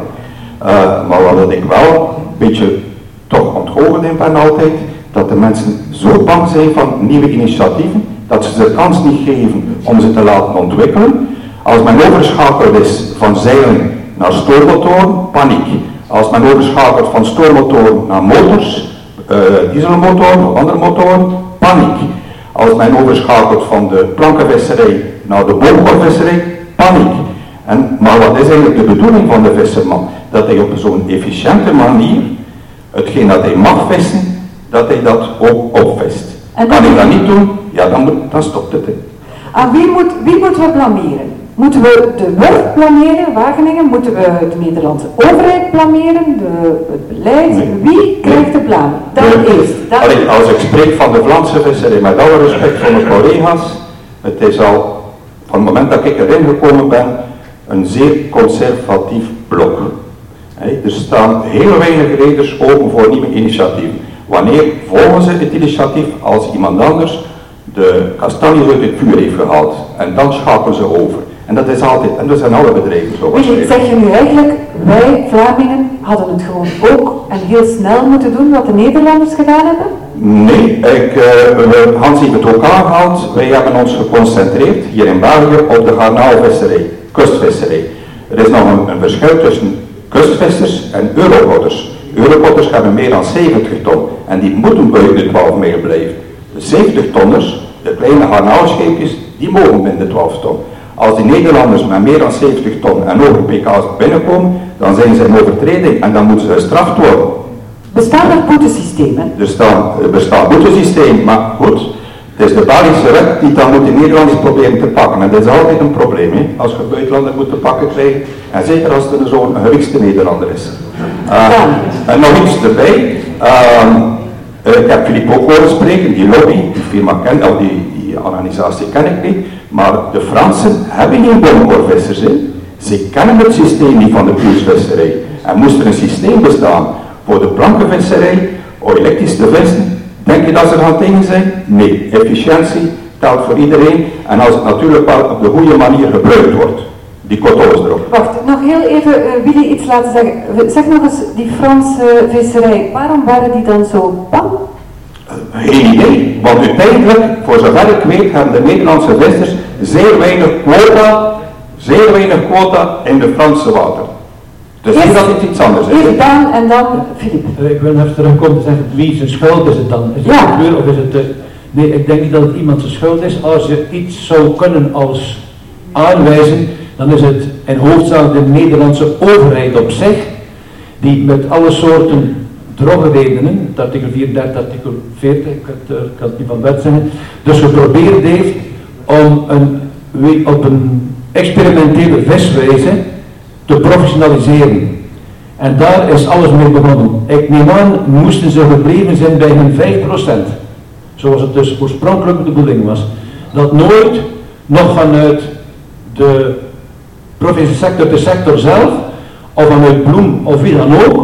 Uh, maar wat ik wel een beetje toch ontgoocheld in ben altijd, dat de mensen zo bang zijn van nieuwe initiatieven, dat ze de kans niet geven om ze te laten ontwikkelen. Als men overschakeld is van zeilen naar stoommotoren, paniek. Als men overschakelt van stoommotoren naar motors, uh, dieselmotoren of andere motoren, paniek. Als men overschakelt van de plankenvisserij naar de boomkorvisserij, paniek. En, maar wat is eigenlijk de bedoeling van de visserman? Dat hij op zo'n efficiënte manier, hetgeen dat hij mag vissen, dat hij dat ook opvist. En kan hij dat niet doen, ja dan, dan stopt het. He. Aan wie, moet, wie moeten we blameren? Moeten we de Wurf blameren, Wageningen? Moeten we de Nederlandse overheid blameren? De, het beleid? Nee. Wie krijgt de blaam? Dan nee. eerst. Dan Allee, als ik spreek van de Vlaamse visserij, met alle respect voor mijn collega's, het is al van het moment dat ik erin gekomen ben, een zeer conservatief blok. He, er staan heel weinig reders open voor nieuwe initiatieven. Wanneer volgen ze het initiatief als iemand anders de kastanjes uit het vuur heeft gehaald en dan schakelen ze over. En dat is altijd, en dat zijn alle bedrijven zo. Wie, zeg je nu eigenlijk, wij Vlamingen hadden het gewoon ook en heel snel moeten doen wat de Nederlanders gedaan hebben? Nee, ik, uh, Hans heeft het ook aangehaald. Wij hebben ons geconcentreerd hier in België op de garnaalvisserij, kustvisserij. Er is nog een, een verschil tussen Kustvissers en europotters. Europotters hebben meer dan zeventig ton en die moeten buiten de twaalf mijl blijven. De zeventig tonners, de kleine garnaalscheepjes, die mogen binnen de twaalf ton. Als die Nederlanders met meer dan zeventig ton en over pk's binnenkomen, dan zijn ze in overtreding en dan moeten ze gestraft worden. Bestaan er boetesystemen? Er staan, er bestaat boetesysteem, maar goed, het is de Belgische wet die dan moet de Nederlanders proberen te pakken. En dat is altijd een probleem, hè, als je buitenlander moet te pakken krijgen. En zeker als het zo'n gewichtste Nederlander is. Uh, en nog iets erbij. Uh, uh, ik heb Philippe ook horen spreken, die lobby, die firma ken, of die, die organisatie ken ik niet. Maar de Fransen hebben geen bomkoorvissers in. Ze kennen het systeem niet van de puursvisserij. En moest er een systeem bestaan voor de plankenvisserij, of elektrisch te vissen, denk je dat ze er gaan tegen zijn? Nee. Efficiëntie telt voor iedereen en als het natuurlijk wel op de goede manier gebruikt wordt. Die kotos erop. Wacht, nog heel even, uh, Willy iets laten zeggen. Zeg nog eens, die Franse visserij, waarom waren die dan zo bang? Uh, geen idee, want uiteindelijk, voor zover ik weet, hebben de Nederlandse vissers zeer weinig quota, zeer weinig quota in de Franse water. Dus Eerst, niet dat het iets anders is. Eerst Daan en dan Philippe. Uh, ik wil even terugkomen en zeggen, wie zijn schuld is het dan? Is het Ja. de kleur of is het de... Nee, ik denk niet dat het iemand zijn schuld is. Als je iets zou kunnen als aanwijzen, dan is het in hoofdzaak de Nederlandse overheid op zich, die met alle soorten drogredenen, het artikel vierendertig, artikel veertig, ik kan het, ik kan het niet van wet zeggen, dus geprobeerd heeft om een, op een experimentele viswijze te professionaliseren. En daar is alles mee begonnen. Ik neem aan, moesten ze gebleven zijn bij hun vijf procent. Zoals het dus oorspronkelijk de bedoeling was. Dat nooit nog vanuit de professionele sector, de sector zelf, of vanuit Bloem of wie dan ook,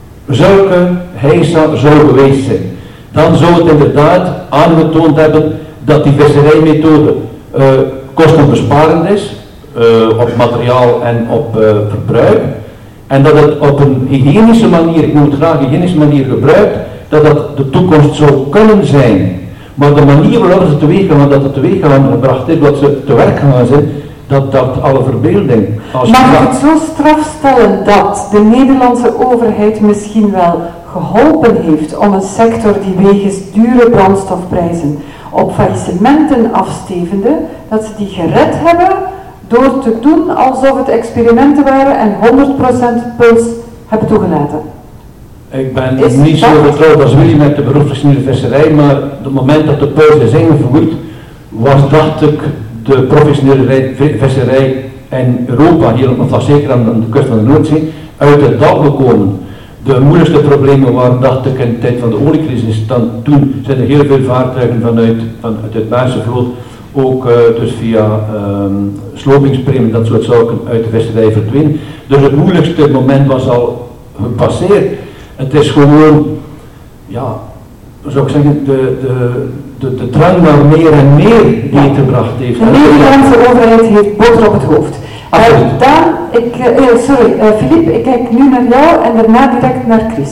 zulke heisa zou geweest zijn. Dan zou het inderdaad aangetoond hebben dat die visserijmethode uh, kostenbesparend is, uh, op materiaal en op uh, verbruik, en dat het op een hygiënische manier, ik noem het graag hygiënische manier gebruikt, dat dat de toekomst zou kunnen zijn. Maar de manier waarop ze teweeg gaan, dat het teweeg gaan gebracht is, wat ze te werk gaan zijn, dat dat alle verbeelding. Als Mag ik het zo strafstellen dat de Nederlandse overheid misschien wel geholpen heeft om een sector die wegens dure brandstofprijzen op faillissementen afstevende, dat ze die gered hebben door te doen alsof het experimenten waren en honderd procent puls hebben toegelaten? Ik ben Is niet zo dat- vertrouwd als jullie met de beroepsgeschiedenis visserij, maar op het moment dat de puls is ingevoerd, was, dacht ik, de professionele rij- vi- visserij in Europa, hier nog wel zeker aan de kust van de Noordzee, uit het dal gekomen. De moeilijkste problemen waren, dacht ik, in de tijd van de oliecrisis. Dan, toen zijn er heel veel vaartuigen vanuit, vanuit het Belgische vloot, ook uh, dus via um, slopingspremie, dat soort zaken, uit de visserij verdwenen. Dus het moeilijkste moment was al gepasseerd. Het is gewoon, ja, zou ik zeggen, de, de, de, de drang naar meer en meer die het gebracht heeft. De Nederlandse overheid heeft boter op het hoofd. Uh, Absoluut. Daan, ik, uh, sorry, uh, Philippe, ik kijk nu naar jou en daarna direct naar Chris.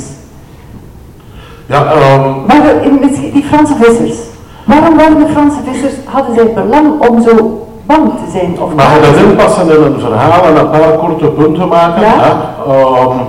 Ja, um, Maar de, in, die Franse vissers, waarom waren de Franse vissers, hadden zij belang om zo bang te zijn? Of mag je bang te dat zijn? inpassen in een verhaal en een paar korte punten maken? Ja. Hè? Um,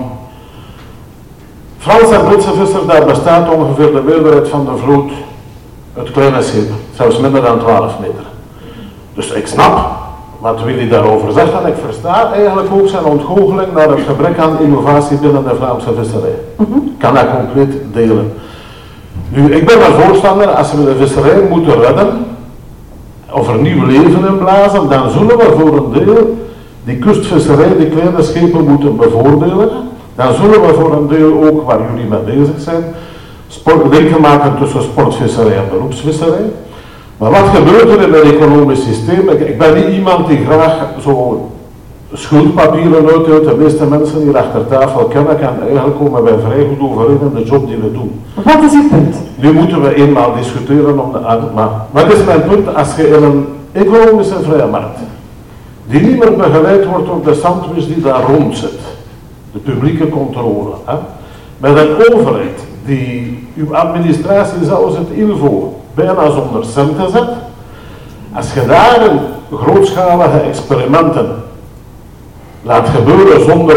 Franse en Britse vissers, daar bestaat ongeveer de meerderheid van de vloot uit kleine schepen, zelfs minder dan twaalf meter. Dus ik snap wat Willy daarover zegt en ik versta eigenlijk ook zijn ontgoocheling naar het gebrek aan innovatie binnen de Vlaamse visserij. Mhm. Ik kan dat compleet delen. Nu, ik ben er voorstander, als we de visserij moeten redden, of er nieuw leven in blazen, dan zullen we voor een deel die kustvisserij, die kleine schepen moeten bevoordelen. Dan zullen we voor een deel ook, waar jullie mee bezig zijn, sport, linken maken tussen sportvisserij en beroepsvisserij. Maar wat gebeurt er in het economisch systeem? Ik, ik ben niet iemand die graag zo schuldpapieren uitdeelt. De meeste mensen hier achter tafel kennen ik en eigenlijk komen wij vrij goed overeen in de job die we doen. Wat is uw punt? Nu moeten we eenmaal discussiëren om de uit. Maar wat is mijn punt? Als je in een economische vrije markt, die niet meer begeleid wordt door de sandwich die daar rond zit, de publieke controle, hè, met een overheid die uw administratie zelfs het ILVO bijna zonder centen zet, als je daar een grootschalige experimenten laat gebeuren zonder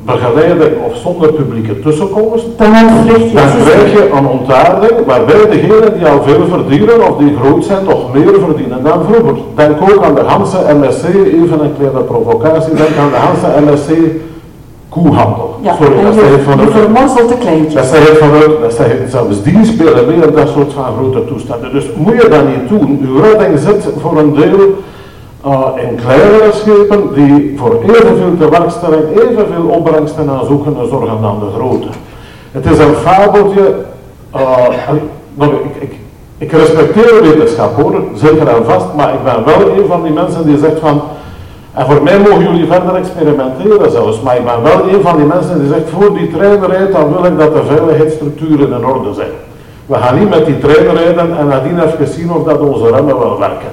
begeleiding of zonder publieke tussenkomst, Dan ontwricht je dan het krijg systeem. je een ontaarding waarbij degenen die al veel verdienen of die groot zijn toch meer verdienen dan vroeger. Denk ook aan de Hanse M S C, even een kleine provocatie, denk aan de Hanse M S C koehandel. Ja, Sorry, en dat je, zeg ik je vanuit. vermorselt de Dat kleintjes. zeg ik vanuit, dat zeg ik zelfs die spelen mee in dat soort van grote toestanden. Dus moet je dat niet doen. Uw redding zit voor een deel uh, in kleinere schepen die voor evenveel tewerkstelling, evenveel opbrengsten aan zoeken en zorgen dan de grote. Het is een fabeltje. Uh, nou, ik, ik, ik respecteer wetenschap hoor, zeker en vast, maar ik ben wel een van die mensen die zegt van, en voor mij mogen jullie verder experimenteren zelfs, maar ik ben wel een van die mensen die zegt, voor die trein rijdt, dan wil ik dat de veiligheidsstructuren in orde zijn. We gaan niet met die trein rijden en nadien even zien of dat onze remmen wel werken.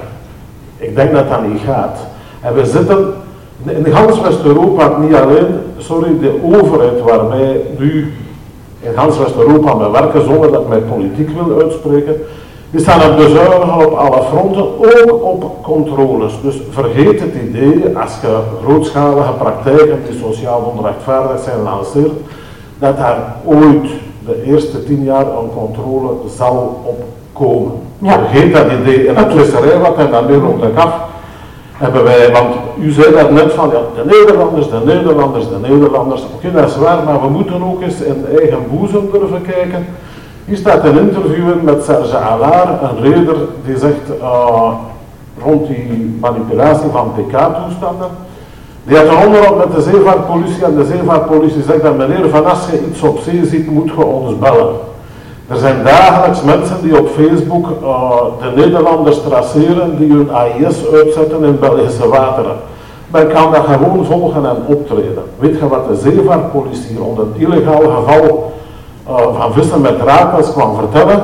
Ik denk dat dat niet gaat. En we zitten, in gans West-Europa, niet alleen, sorry, de overheid waarbij nu in gans West-Europa mee werken, zonder dat ik mijn politiek wil uitspreken, die staan aan het bezuinigen op alle fronten, ook op controles. Dus vergeet het idee, als je grootschalige praktijken die sociaal onrechtvaardig zijn lanceert, dat daar ooit de eerste tien jaar een controle zal opkomen. Ja. Vergeet dat idee. In het visserij, wat en dan meer op de kaf, hebben wij, want u zei dat net van, ja, de Nederlanders, de Nederlanders, de Nederlanders. Oké, okay, dat is waar, maar we moeten ook eens in eigen boezem durven kijken. Hier staat een interview in met Serge Allard, een reder die zegt uh, rond die manipulatie van P K-toestanden. Die had een onderhoud met de zeevaartpolitie en de zeevaartpolitie zegt dat meneer Van als je iets op zee ziet, moet je ons bellen. Er zijn dagelijks mensen die op Facebook uh, de Nederlanders traceren die hun A I S uitzetten in Belgische wateren. Men kan dat gewoon volgen en optreden. Weet je wat de zeevaartpolitie rond een illegaal geval uh, van vissen met rakels kwam vertellen?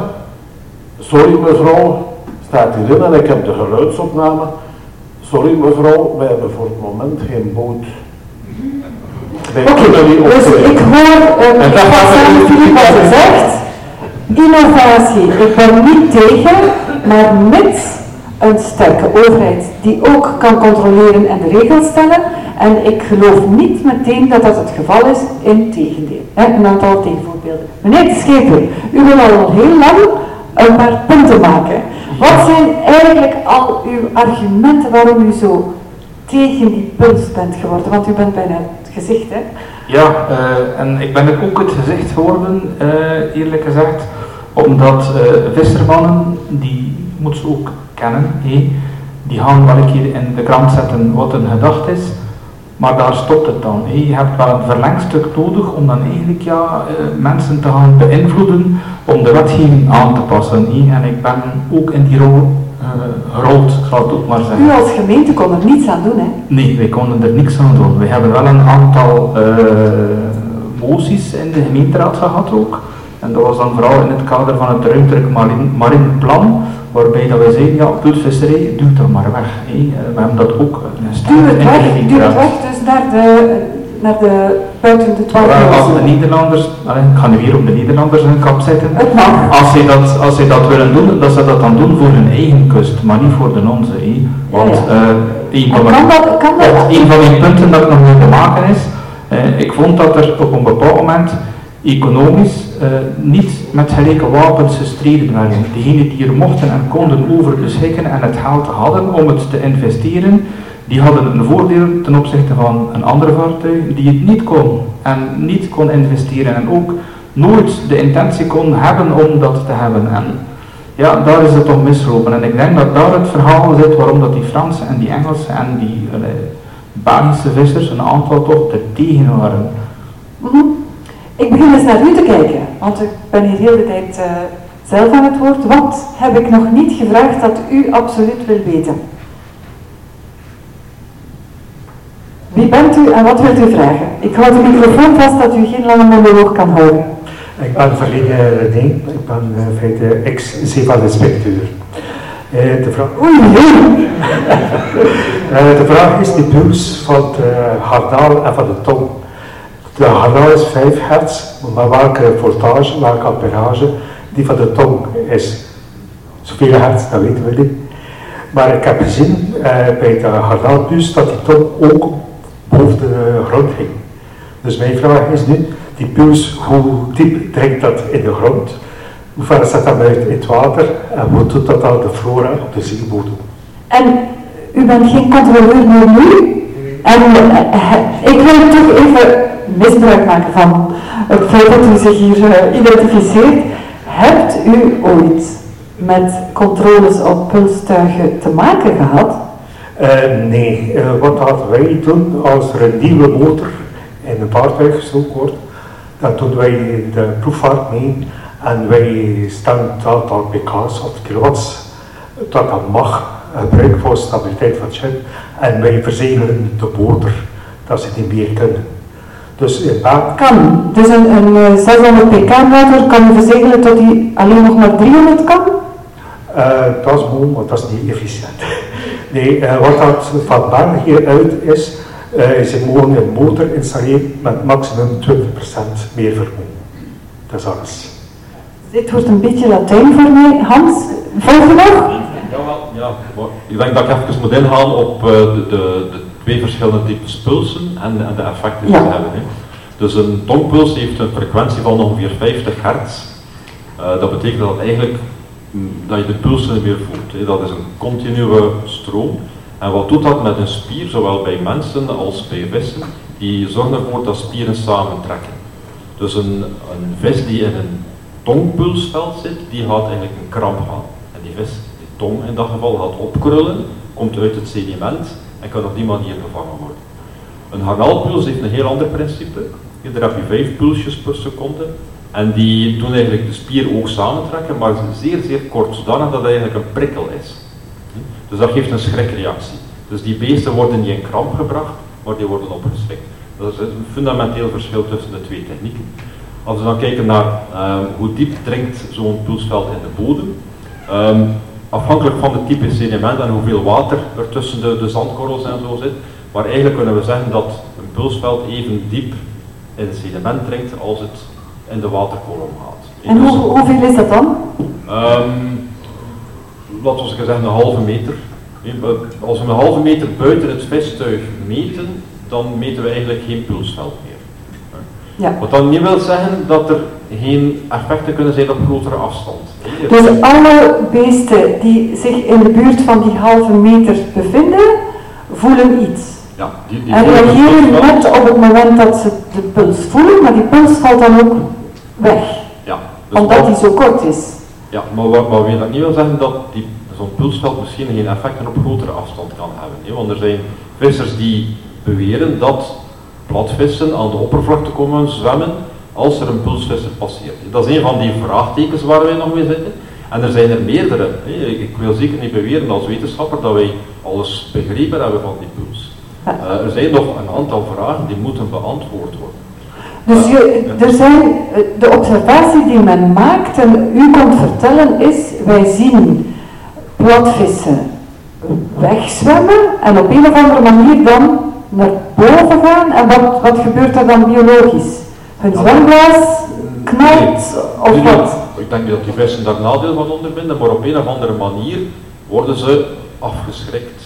Sorry mevrouw, staat hierin en ik heb de geluidsopname. Sorry mevrouw, wij hebben voor het moment geen boot. Oké, okay, dus ik hoor, um, ik ga samen Filip wat gezegd. Innovatie, ik ben niet tegen, maar mits een sterke overheid die ook kan controleren en de regels stellen. En ik geloof niet meteen dat dat het geval is, integendeel. Een aantal tegenvoorbeelden. Meneer de Scheper, u wil al heel lang een paar punten maken. Wat zijn eigenlijk al uw argumenten waarom u zo tegen die punt bent geworden? Want u bent bijna het gezicht, hè? Ja, uh, en ik ben ook het gezicht geworden, uh, eerlijk gezegd, omdat uh, vissermannen, die moet ze ook kennen, hey, die gaan wel een keer in de krant zetten wat hun gedacht is, maar daar stopt het dan. Hey. Je hebt wel een verlengstuk nodig om dan eigenlijk ja, uh, mensen te gaan beïnvloeden om de wetgeving aan te passen. Hey. En ik ben ook in die rol uh, gerold, ik zal het ook maar zeggen. U als gemeente kon er niets aan doen, hè? Nee, wij konden er niks aan doen. We hebben wel een aantal uh, moties in de gemeenteraad gehad ook. En dat was dan vooral in het kader van het ruimtelijk marine, marine plan, waarbij dat wij zeiden, ja, pulsvisserij, duw dat maar weg. Hey. We hebben dat ook Duw het weg, duw het weg, dus naar de, naar de buiten de twaalf ja, als de Nederlanders, allee, ik ga nu weer op de Nederlanders in een kap zetten. Het mag. Als zij dat, als zij dat willen doen, dat ze dat dan doen voor hun eigen kust, maar niet voor de onze. Hey. Want ja, ja. Uh, een, van van kan de, dat, kan dat? een van die punten dat ik nog moet maken is, uh, ik vond dat er op een bepaald moment economisch uh, niet met gelijke wapens gestreden werden. Degenen die er mochten en konden over beschikken en het geld hadden om het te investeren, die hadden een voordeel ten opzichte van een ander vaartuig die het niet kon en niet kon investeren en ook nooit de intentie kon hebben om dat te hebben. En ja, daar is het toch misgelopen. En ik denk dat daar het verhaal zit waarom dat die Franse en die Engelse en die uh, Belgische vissers een aantal toch er tegen waren. Mm-hmm. Ik begin eens naar u te kijken, want ik ben hier heel de tijd uh, zelf aan het woord. Wat heb ik nog niet gevraagd dat u absoluut wil weten? Wie bent u en wat wilt u vragen? Ik hou de microfoon vast dat u geen lange monoloog kan houden. Ik ben Verlene Reding, ik ben in uh, feite ex-zeevaartinspecteur. Uh, de, vraag... uh, de vraag is de puls van de Hardaal en van de Tong. De Hardaal is vijf hertz, maar welke voltage, welke amperage, die van de Tong is zoveel hertz, dat weten we niet. Maar ik heb gezien uh, bij de Hardaalpuls dat die Tong ook boven de grond ging. Dus mijn vraag is nu, die puls, hoe diep dringt dat in de grond? Hoe ver is dat dan uit in het water? En hoe doet dat aan de flora op de zeebodem? En u bent geen controleur meer nu? En uh, ik wil toch even misbruik maken van het feit dat u zich hier uh, identificeert. Hebt u ooit met controles op pulstuigen te maken gehad? Uh, nee, uh, wat hadden wij doen als er een nieuwe motor in een vaartuig gestoken wordt, dan doen wij de proefvaart mee en wij stellen het aantal pk's of kilowatts dat dat mag gebruiken voor stabiliteit van het schip en wij verzegelen de motor dat ze niet meer kunnen. Dus in baat kan. Dus een, een zeshonderd pk motor kan je verzegelen tot die alleen nog maar driehonderd kan? Uh, dat is mooi, maar dat is niet efficiënt. Nee, uh, wat dat van België uit is, uh, ze mogen een motor installeren met maximum twintig procent meer vermogen. Dat is alles. Dit wordt een beetje Latijn voor mij. Hans, volg je nog? Jawel, ja. Maar ik denk dat ik even moet ingaan op uh, de, de, de twee verschillende types pulsen en, en de effecten die ja. ze hebben. Hè. Dus een tongpuls heeft een frequentie van ongeveer vijftig hertz. Uh, dat betekent dat eigenlijk dat je de pulsen niet meer voelt. Hè. Dat is een continue stroom. En wat doet dat met een spier, zowel bij mensen als bij vissen? Die zorgen ervoor dat spieren samentrekken. Dus een, een vis die in een tongpulsveld zit, die gaat eigenlijk een kramp gaan. En die vis, die tong in dat geval, gaat opkrullen, komt uit het sediment en kan op die manier gevangen worden. Een garnalpuls heeft een heel ander principe. Hier heb je vijf pulsjes per seconde. En die doen eigenlijk de spier ook samentrekken, maar zeer, zeer kort, zodanig dat het eigenlijk een prikkel is. Dus dat geeft een schrikreactie. Dus die beesten worden niet in kramp gebracht, maar die worden opgeschrikt. Dat is een fundamenteel verschil tussen de twee technieken. Als we dan kijken naar um, hoe diep dringt zo'n pulsveld in de bodem, um, afhankelijk van het type sediment en hoeveel water er tussen de, de zandkorrels en zo zit, maar eigenlijk kunnen we zeggen dat een pulsveld even diep in het sediment dringt als het in de waterkolom gaat. En hoe, hoeveel is dat dan? Um, laten we zeggen een halve meter. Als we een halve meter buiten het vistuig meten, dan meten we eigenlijk geen pulsveld meer. Ja. Wat dan niet wil zeggen dat er geen effecten kunnen zijn op grotere afstand. Dus alle beesten die zich in de buurt van die halve meter bevinden, voelen iets. Ja, die, die en reageren net op het moment dat ze de puls voelen, maar die puls valt dan ook weg. Ja, dus omdat wat, die zo kort is. Ja, maar wat, wat wil dat niet wil zeggen dat die, zo'n pulsveld misschien geen effecten op grotere afstand kan hebben. Hè? Want er zijn vissers die beweren dat platvissen aan de oppervlakte komen zwemmen als er een pulsvisser passeert. Dat is een van die vraagtekens waar wij nog mee zitten. En er zijn er meerdere. Ik wil zeker niet beweren als wetenschapper dat wij alles begrepen hebben van die puls. Uh, er zijn nog een aantal vragen die moeten beantwoord worden. Dus je, er zijn, de observatie die men maakt en u komt vertellen is, wij zien platvissen wegzwemmen en op een of andere manier dan naar boven gaan. En wat, wat gebeurt er dan biologisch? Hun zwemblaas knalt of nee, wat? Ik denk niet dat die vissen daar nadeel van ondervinden, maar op een of andere manier worden ze afgeschrikt.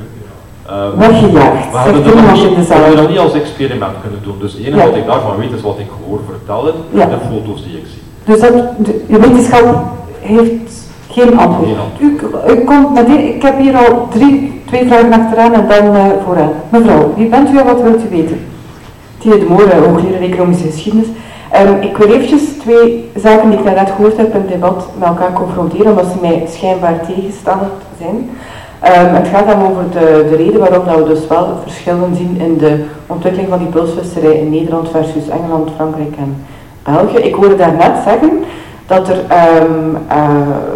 Uh, Weggejaagd, we hebben zegt dat iemand in de niet, zaal. we hebben dat niet als experiment kunnen doen. Dus het enige Ja. wat ik daarvan weet is wat ik hoor vertellen Ja. en de foto's die ik zie. Dus dat, de, de wetenschap heeft geen antwoord. Geen antwoord. U, u komt met die, ik heb hier al drie, twee vragen achteraan en dan uh, vooraan. Mevrouw, wie bent u en wat wilt u weten? Thierry de Moor, hoogleraar economische geschiedenis. Um, ik wil eventjes twee zaken die ik daarnet gehoord heb in het debat met elkaar confronteren, omdat ze mij schijnbaar tegenstaan zijn. Um, het gaat dan over de, de reden waarom dat we dus wel verschillen zien in de ontwikkeling van die pulsvisserij in Nederland versus Engeland, Frankrijk en België. Ik hoorde daarnet zeggen dat er, um, uh,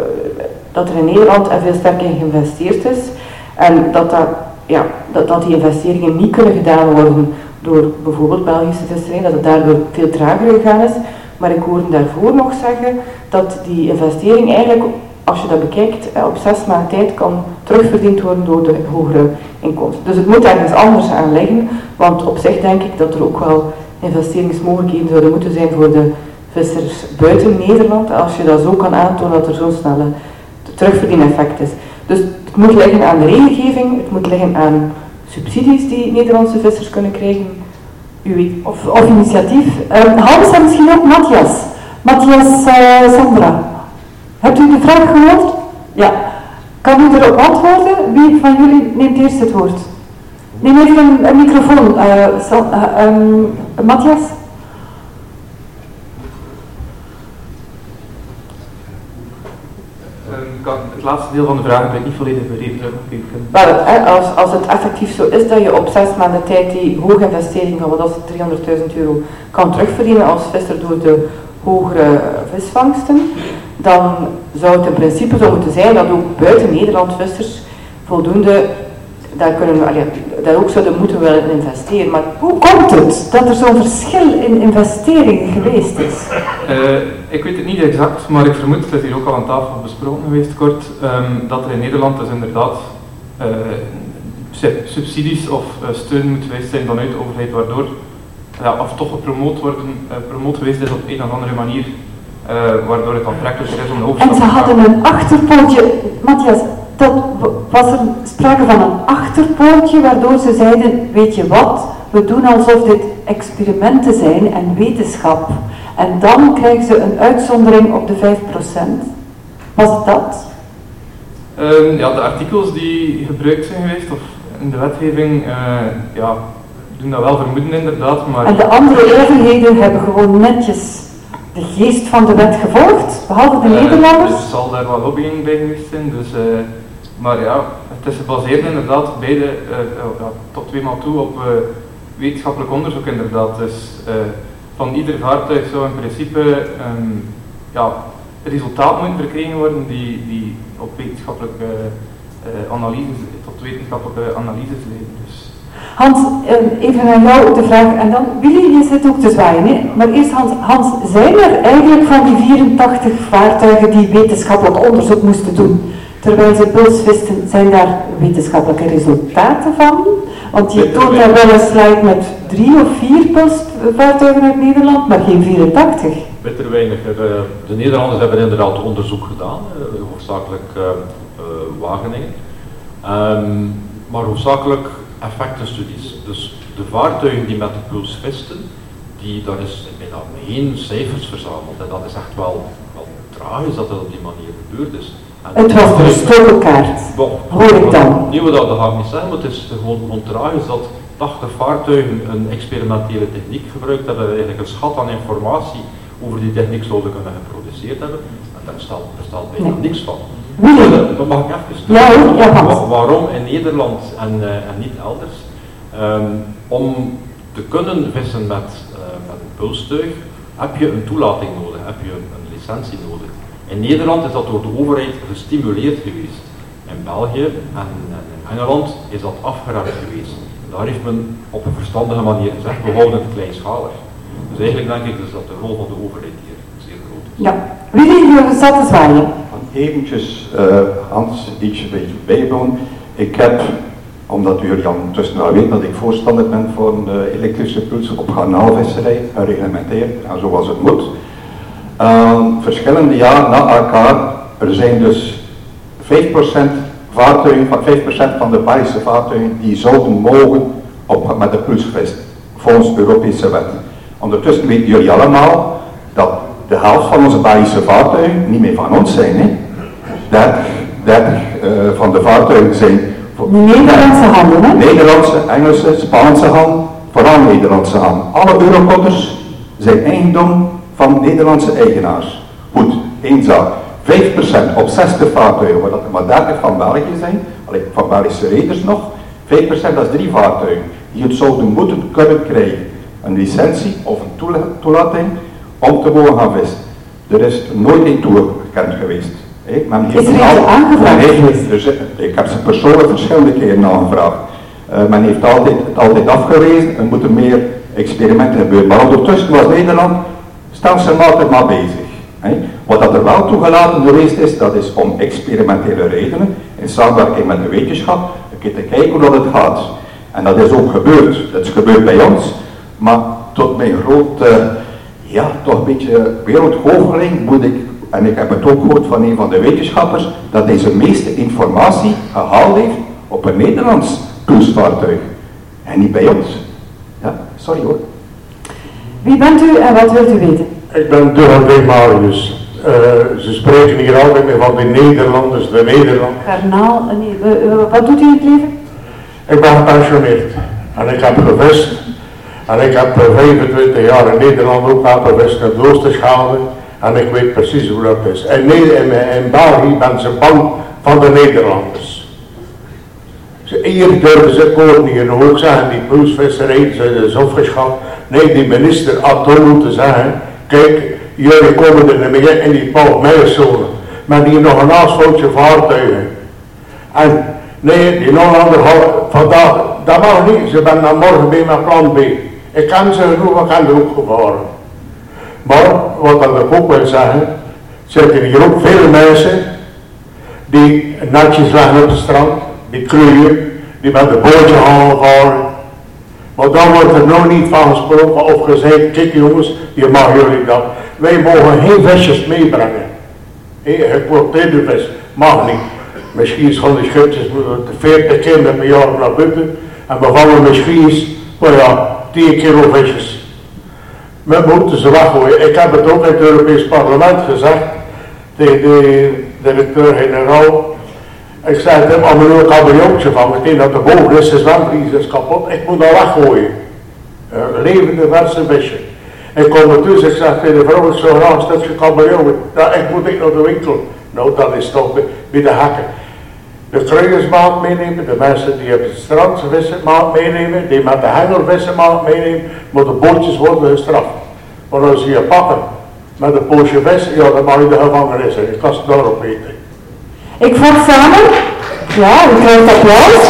dat er in Nederland er veel sterker in geïnvesteerd is en dat, dat, ja, dat, dat die investeringen niet kunnen gedaan worden door bijvoorbeeld Belgische visserij, dat het daardoor veel trager gegaan is. Maar ik hoorde daarvoor nog zeggen dat die investering eigenlijk, als je dat bekijkt, op zes maanden tijd kan terugverdiend worden door de hogere inkomsten. Dus het moet ergens anders aan liggen, want op zich denk ik dat er ook wel investeringsmogelijkheden zouden moeten zijn voor de vissers buiten Nederland, als je dat zo kan aantonen dat er zo'n snelle terugverdieneffect is. Dus het moet liggen aan de regelgeving, het moet liggen aan subsidies die Nederlandse vissers kunnen krijgen. U weet, of, of initiatief. Um, Hans en misschien ook Matthias. Matthias uh, Sandra. Hebt u de vraag gehoord? Ja. Kan u erop antwoorden? Wie van jullie neemt eerst het woord? Neem even een, een microfoon. Uh, San, uh, um, Matthias? Het laatste deel van de vraag heb ik niet volledig begrepen. Wel, als, als het effectief zo is dat je op zes maanden tijd die hoge investering van wat was het, driehonderdduizend euro kan terugverdienen als visser door de hogere visvangsten, dan zou het in principe zo moeten zijn dat ook buiten Nederland vissers voldoende daar, kunnen, allee, daar ook zouden moeten willen investeren. Maar hoe komt het dat er zo'n verschil in investeringen geweest is? Uh, ik weet het niet exact, maar ik vermoed, het is hier ook al aan tafel besproken geweest kort, um, dat er in Nederland dus inderdaad uh, subsidies of uh, steun moet geweest zijn vanuit de overheid, waardoor ja, of toch gepromoot worden, uh, promoot geweest is op een of andere manier, uh, waardoor het aantrekkelijker is om de overstap te maken. En ze hadden een achterpootje, Matthias, dat was er sprake van een achterpootje waardoor ze zeiden, weet je wat, we doen alsof dit experimenten zijn en wetenschap. En dan krijgen ze een uitzondering op de vijf procent. Was het dat? Um, ja, de artikels die gebruikt zijn geweest, of in de wetgeving, uh, ja, doen dat wel vermoeden inderdaad, maar... En de andere overheden hebben gewoon netjes de geest van de wet gevolgd, behalve de uh, Nederlanders? Er zal daar wel lobbying bij geweest zijn, dus... Uh, maar ja, het is gebaseerd inderdaad beide, uh, uh, tot tweemaal toe op uh, wetenschappelijk onderzoek inderdaad. Dus uh, van ieder vaartuig zou in principe um, ja, resultaat moeten verkregen worden die, die op wetenschappelijke uh, analyses, tot wetenschappelijke analyses leiden. Dus. Hans, even aan jou de vraag, en dan, Willy, je zit ook te zwaaien, hè? Maar eerst Hans, Hans, zijn er eigenlijk van die vierentachtig vaartuigen die wetenschappelijk onderzoek moesten doen? Terwijl ze pulsvisten, zijn daar wetenschappelijke resultaten van? Want je toont daar wel een slide met drie of vier pulsvaartuigen uit Nederland, maar geen vierentachtig. Bitter weinig. De Nederlanders hebben inderdaad onderzoek gedaan, hoofdzakelijk uh, uh, Wageningen. Um, maar hoofdzakelijk effectenstudies. Dus de vaartuigen die met de puls visten, die, daar is bijna geen cijfers verzameld. En dat is echt wel, wel tragisch dat dat op die manier gebeurd is. En het was een stokkelkaart, hoor ik dan. Nee, dat, dat ga ik niet zeggen, maar het is gewoon, gewoon tragisch dat tachtig vaartuigen een experimentele techniek gebruikt hebben, eigenlijk een schat aan informatie over die techniek zouden kunnen geproduceerd hebben. En daar staat, daar staat bijna nee. niks van. Nee. Dat mag ik even ja, ja, Wa waarom in Nederland en, uh, en niet elders? Um, om te kunnen vissen met, uh, met een pulstuig heb je een toelating nodig, heb je een, een licentie nodig. In Nederland is dat door de overheid gestimuleerd geweest. In België en, en in Engeland is dat afgeremd geweest. Daar heeft men op een verstandige manier gezegd, we houden het kleinschalig. Dus eigenlijk denk ik dus dat de rol van de overheid hier zeer groot is. Ja, Willy, je zat te zwaaien. Eventjes, uh, Hans, iets een beetje bijbouwen. Ik heb, omdat jullie al intussen wel weten dat ik voorstander ben van de elektrische puls op garnaalvisserij, gereglementeerd en zoals het moet. Uh, verschillende jaren na elkaar, er zijn dus vijf procent vaartuigen, vijf procent van de Belgische vaartuigen die zouden mogen op, met de puls vissen, volgens de Europese wet. Ondertussen weten jullie allemaal dat de helft van onze Belgische vaartuigen niet meer van ons zijn. Hè? dertig, dertig uh, van de vaartuigen zijn voor Nederlandse handen, hè? Nederlandse, Engelse, Spaanse handen, vooral Nederlandse handen. Alle eurocotters zijn eigendom van Nederlandse eigenaars. Goed, één zaak. vijf procent op zestig vaartuigen, waar dat er maar dertig van België zijn, alleen van Belgische reders nog, vijf procent dat is drie vaartuigen, die het zouden moeten kunnen krijgen. Een licentie of een toelating om te mogen gaan vissen. Er is nooit een toegekend geweest. He, men heeft is er al aangevraagd geweest? Dus, ik heb ze persoonlijk verschillende keren aangevraagd. Uh, men heeft altijd, het altijd afgewezen, er moeten meer experimenten gebeuren. Maar ondertussen was Nederland stelselmatig maar bezig. He. Wat dat er wel toegelaten geweest is, dat is om experimentele redenen, in samenwerking met de wetenschap, een keer te kijken hoe dat het gaat. En dat is ook gebeurd. Dat is gebeurd bij ons, maar tot mijn grote, ja, toch een beetje wereldhoogeling moet ik, en ik heb het ook gehoord van een van de wetenschappers, dat hij zijn meeste informatie gehaald heeft op een Nederlands pulsvaartuig. En niet bij ons. Ja, sorry hoor. Wie bent u en wat wilt u weten? Ik ben Duran W. Marius. Uh, ze spreken hier altijd meer van de Nederlanders, de Nederlanders. Garnaal, nee, uh, uh, wat doet u in het leven? Ik ben gepensioneerd en ik heb gevist. En ik heb vijfentwintig jaar in Nederland ook gevist in het Oosterschelde. En ik weet precies hoe dat is. En in, in, in België ben ze bang van de Nederlanders. Hier durven ze het koord niet in de hoek zeggen, die pulsvisserij is afgeschaft. Nee, die minister had toen moeten zeggen, kijk, jullie komen er niet meer in die Palmeirzone. Maar die nog een asfaltje vaartuigen. En nee, die nog een ander vandaag, dat mag niet, ze zijn dan morgen bij mijn plan B. Ik kan ze genoeg, ik kan er ook gevaren. Maar, wat ik ook wil zeggen, zitten hier ook veel mensen die netjes liggen op het strand, die kroeien, die met de bootje gaan varen. Maar dan wordt er nog niet van gesproken of gezegd, kijk jongens, je mag jullie dat. Wij mogen geen visjes meebrengen. Gekwoteerde vis, mag niet. Misschien van de schipjes veertig keer per jaar naar buiten en we vangen misschien, nou ja, tien kilo visjes. We moeten ze weggooien. Ik heb het ook in het Europees Parlement gezegd tegen de directeur-generaal. Ik zei het hem, als we nu een kabeljauwtje vangen, meteen dat de boven is, de zwemvlies is kapot, ik moet dat weggooien. Uh, levende verse visje. Ik kom er tussen, ik zeg tegen de vrouw, ik zou graag een stukje kabeljauw. Ja, ik moet ik naar de winkel. Nou, dat is toch bij, bij de hekken. De kruiersmaat meenemen, de mensen die op het strand vissenmaat meenemen, die met de hengel vissenmaat meenemen, maar de bootjes worden gestraft. Maar als je je pakken met een poosje vis, ja, dan mag je de gevangenis in. Je kan ze daarop eten. Ik vat samen. Ja, u krijgt applaus.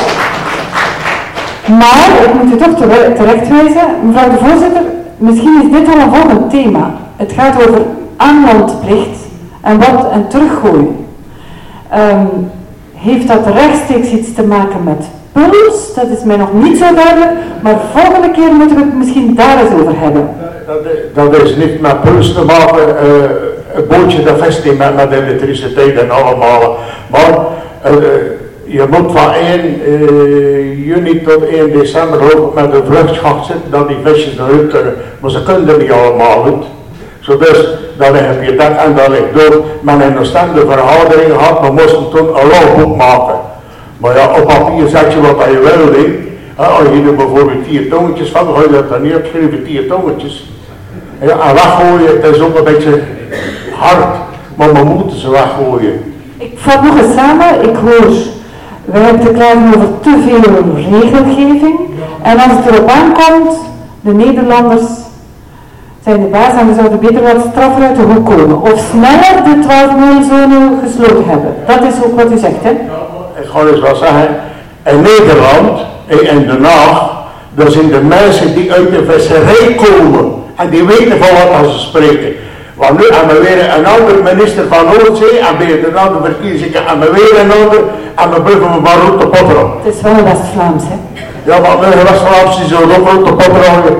Maar ik moet u toch terechtwijzen, mevrouw de voorzitter, misschien is dit al een volgend thema. Het gaat over aanlandplicht en wat en teruggooien. Um, heeft dat rechtstreeks iets te maken met puls? Dat is mij nog niet zo duidelijk, maar volgende keer moeten we het misschien daar eens over hebben. Dat, dat is niet met puls te maken, uh, een bootje dat vest niet met, met elektriciteit en allemaal. Maar uh, je moet van één juni tot één december ook met een vluchtschacht zitten dat die visjes eruit kunnen. Maar ze kunnen er niet allemaal uit. Zo dus, dan heb je dat en dat ligt door. Men heeft een stande vergadering gehad, we moesten toen een logboek maken. Maar ja, op papier zeg je wat je wil doen. Als je nu bijvoorbeeld vier tongetjes van, dan ga je dat dan niet opschrijven, vier tongetjes. Ja, en weggooien, het is ook een beetje hard, maar we moeten ze weggooien. Ik vat nog eens samen, ik hoor, we hebben te klagen over te veel regelgeving. En als het erop aankomt, de Nederlanders zijn de baas en we zouden beter wat straffer uit de hoek komen. Of sneller de twaalf mijlzone gesloten hebben. Dat is ook wat u zegt, hè? Ik ga eens wel zeggen, in Nederland, in Den Haag, daar zijn de mensen die uit de visserij komen. En die weten van wat ze spreken. Want nu hebben we weer een andere minister van Noordzee, en weer een andere verkiezingen, en we weer een ander, en we blijven we maar rond de potter. Het is wel West-Vlaams, hè? Ja, maar we West-Vlaams die zullen ook rond de potter houden.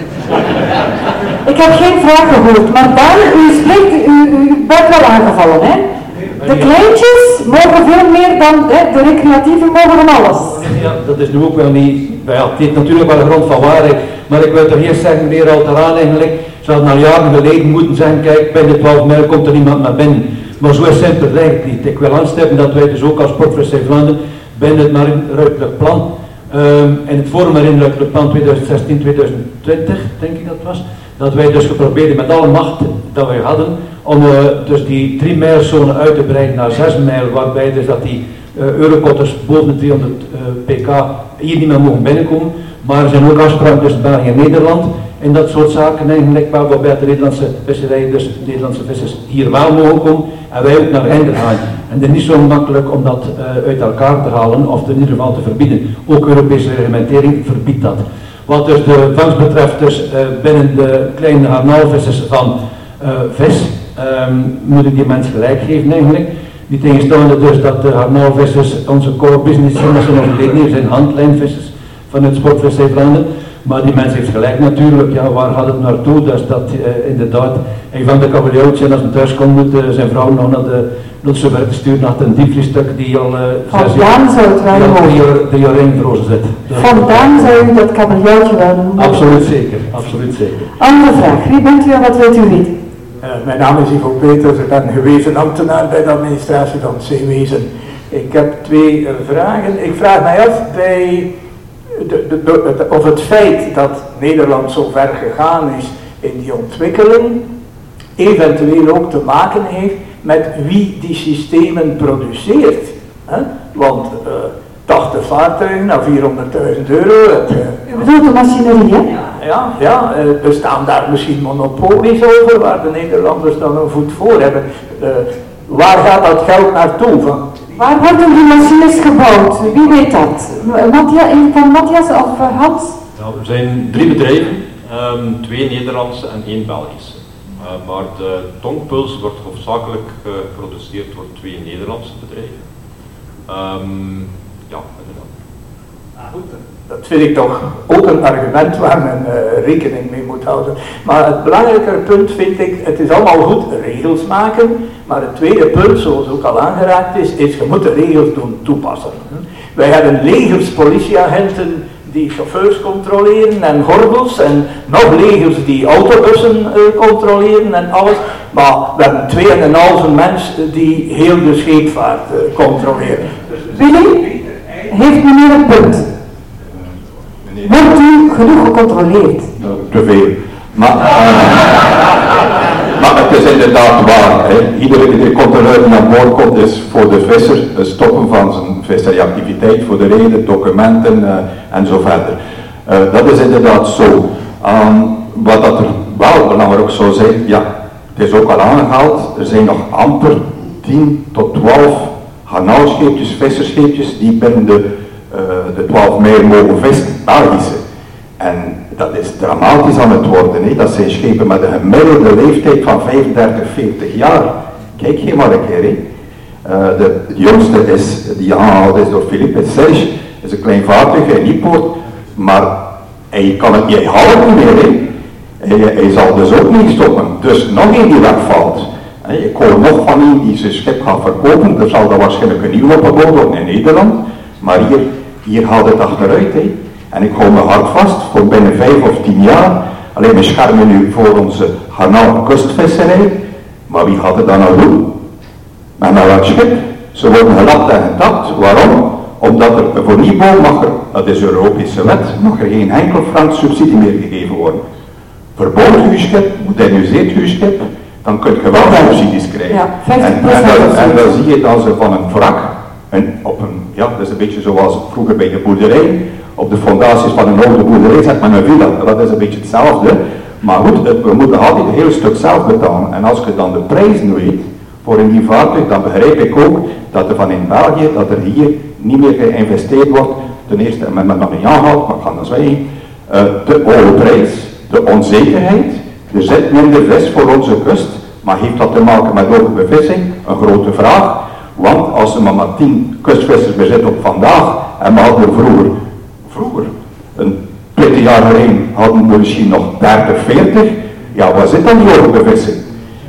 Ik heb geen vraag gehoord, maar daar, u spreekt, u, u bent wel aangevallen, hè? De kleintjes mogen veel meer dan, hè, de recreatieven mogen van alles. Ja, dat is nu ook wel niet, ja, het heeft natuurlijk wel een grond van waarheid, maar ik wil toch eerst zeggen, meneer Alteraan eigenlijk, ze hadden al jaren geleden moeten zeggen, kijk, bij de twaalf mijl komt er niemand naar binnen. Maar zo is simpel lijkt het niet. Ik wil aanstippen dat wij dus ook als Sportvisserij Vlaanderen binnen het ruimtelijk plan, um, in het vorm waarin ruimtelijk plan tweeduizend zestien tweeduizend twintig, denk ik dat was, dat wij dus geprobeerd met alle macht dat wij hadden, om uh, dus die drie mijlzone uit te breiden naar zes mijl, waarbij dus dat die uh, eurokotters boven de driehonderd uh, pk hier niet meer mogen binnenkomen. Maar er zijn ook afspraken tussen België en Nederland in dat soort zaken eigenlijk, waarbij de Nederlandse visserij, dus de Nederlandse vissers hier wel mogen komen en wij ook naar Einde gaan. En het is niet zo makkelijk om dat uh, uit elkaar te halen of in ieder geval te verbieden. Ook Europese reglementering verbiedt dat. Wat dus de vangst betreft, dus uh, binnen de kleine garnaalvissers van uh, vis, um, moet ik die mensen gelijk geven eigenlijk. Die tegenstaande dus dat de garnaalvissers onze core business zijn, dat ze nog geleden zijn handlijnvissers van het Sportvisserij Vlaanderen. Maar die mens heeft gelijk natuurlijk, ja, waar gaat het naartoe? Dat is dat uh, inderdaad, een van de kabeljauwtjes, als hij thuis komt, moet uh, zijn vrouw nog naar de Nutsenberg sturen naar een diepvriestuk die al uh, zes Vandaan zou het wel mogen. de jaar in rozen zit. Dus Vandaan zou u dat kabeljauwtje wel mogen. Absoluut zeker, absoluut zeker. Andere vraag, wie bent u en wat wilt u weten? Uh, mijn naam is Ivo Peters, ik ben gewezen ambtenaar bij de administratie van het zeewezen. Ik heb twee uh, vragen. Ik vraag mij af bij de, de, de, de, of het feit dat Nederland zo ver gegaan is in die ontwikkeling eventueel ook te maken heeft met wie die systemen produceert. Hè? Want uh, tachtig vaartuigen naar vierhonderdduizend euro. Het, uh, U bedoelt de machinerie, hè? Ja, ja uh, er staan daar misschien monopolies over waar de Nederlanders dan een voet voor hebben. Uh, waar gaat dat geld naartoe? Van? Waar worden die machines gebouwd? Wie weet dat? Matthias, van Matthias of uh, Hans? Nou, er zijn drie bedrijven, um, twee Nederlandse en één Belgische. Uh, maar de tongpuls wordt hoofdzakelijk uh, geproduceerd door twee Nederlandse bedrijven. Um, ja, inderdaad. Ah, goed. Dat vind ik toch ook een argument waar men uh, rekening mee moet houden. Maar het belangrijker punt vind ik, het is allemaal goed regels maken, maar het tweede punt, zoals ook al aangeraakt is, is je moet de regels doen toepassen. Wij hebben legers politieagenten die chauffeurs controleren en gordels en nog legers die autobussen uh, controleren en alles. Maar we hebben tweeënhalve mens die heel de scheepvaart uh, controleren. Willy, heeft meneer een punt? Wordt u genoeg gecontroleerd? Uh, te veel. Maar, uh, maar het is inderdaad waar. Hè. Iedere keer de controleur die aan boord komt is voor de visser het stoppen van zijn visseractiviteit voor de reden, documenten uh, en zo verder. Uh, dat is inderdaad zo. Um, wat dat er wel belangrijk zou zijn, ja, het is ook al aangehaald, er zijn nog amper tien tot twaalf garnaalscheepjes, visserscheepjes die binnen de Uh, de twaalf mijl mogen vissen, Belgische. En dat is dramatisch aan het worden. Hè. Dat zijn schepen met een gemiddelde leeftijd van vijfendertig, veertig jaar. Kijk hier maar een keer. Hè. Uh, de, de jongste is, die aangehaald is door Philippe Serge, is een klein vaartuig in Niepoort, maar hij kan het niet, hij haalt het niet meer. Hè. Hij, hij zal dus ook niet stoppen. Dus nog één die wegvalt. Hè. Ik hoor nog van een die zijn schip gaat verkopen, er zal er waarschijnlijk een nieuw opgebouwd worden in Nederland. Maar hier, hier haalt het achteruit. Hè. En ik hou me hard vast voor binnen vijf of tien jaar. Alleen we schermen nu voor onze garnaal kustvisserij. Maar wie gaat het dan nou doen? Met nou dat schip. Ze worden gelapt en getapt. Waarom? Omdat er voor Nibel mag er, dat is Europese wet, mag er geen enkel frank subsidie meer gegeven worden. Verbouwt uw schip, moderniseert uw schip, dan kun je wel subsidies krijgen. Ja, en, en, en, en dan zie je dat ze van een wrak, en op een, ja, dat is een beetje zoals vroeger bij de boerderij, op de fondaties van een oude boerderij zet men een villa, dat is een beetje hetzelfde. Maar goed, we moeten altijd een heel stuk zelf betalen. En als je dan de prijzen weet voor een nieuw vaartuig, dan begrijp ik ook dat er van in België, dat er hier niet meer geïnvesteerd wordt. Ten eerste, en men nog niet aangehaald, maar ik ga dat zwijgen, uh, de oude prijs, de onzekerheid, er zit minder vis voor onze kust, maar heeft dat te maken met overbevissing? Een grote vraag. Want als er maar, maar tien kustvissers bezitten op vandaag, en we hadden vroeger, vroeger, een twintig jaar geleden, hadden we misschien nog dertig, veertig, ja, waar zit dan die overbevissing?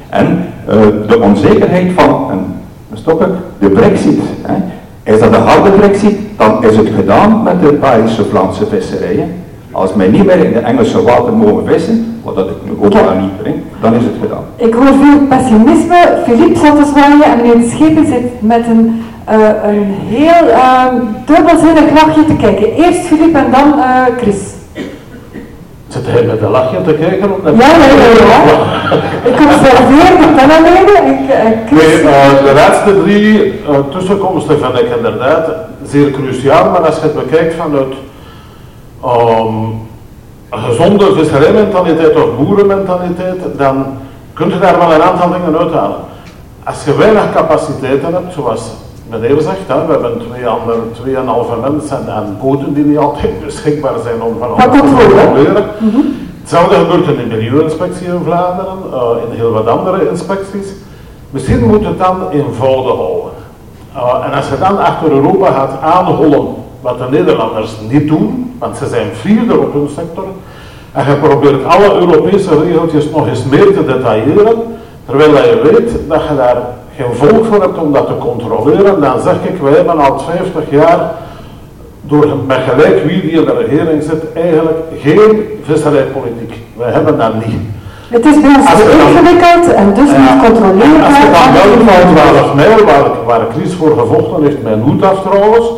En uh, de onzekerheid van, en dan stop ik, de brexit. Hè. Is dat een harde brexit, dan is het gedaan met de Belgische Vlaamse visserijen. Als wij niet meer in de Engelse water mogen vissen, wat dat ik nu ook al niet breng, dan is het gedaan. Ik hoor veel pessimisme. Philippe zat te zwaaien en meneer de Schepen zit met een, uh, een heel uh, dubbelzinnig lachje te kijken. Eerst Philippe en dan uh, Chris. Zit hij met een lachje te kijken? Op ja, ja, ja, ja. Ik observeer de pennenleden. Ik, uh, Chris... Nee, uh, de laatste drie uh, tussenkomsten vind ik inderdaad zeer cruciaal, maar als je het bekijkt vanuit Um, een gezonde visserijmentaliteit of boerenmentaliteit, dan kun je daar wel een aantal dingen uithalen. Als je weinig capaciteiten hebt, zoals meneer zegt, hè, we hebben twee andere, tweeënhalve mensen en boten die niet altijd beschikbaar zijn om van alles te controleren. Mm-hmm. Hetzelfde gebeurt in de milieuinspectie in Vlaanderen, uh, in heel wat andere inspecties. Misschien moet het dan eenvoudig houden. Uh, en als je dan achter Europa gaat aanhollen wat de Nederlanders niet doen, want ze zijn vierde op hun sector, en je probeert alle Europese regeltjes nog eens meer te detailleren, terwijl je weet dat je daar geen volk voor hebt om dat te controleren, dan zeg ik, wij hebben al vijftig jaar, door met gelijk wie die in de regering zit, eigenlijk geen visserijpolitiek. Wij hebben dat niet. Het is bij ons ingewikkeld en dus ja, niet controleerbaar. Als je dan wel van twaalf mijl, waar, waar Chris voor gevochten heeft, mijn hoed af trouwens,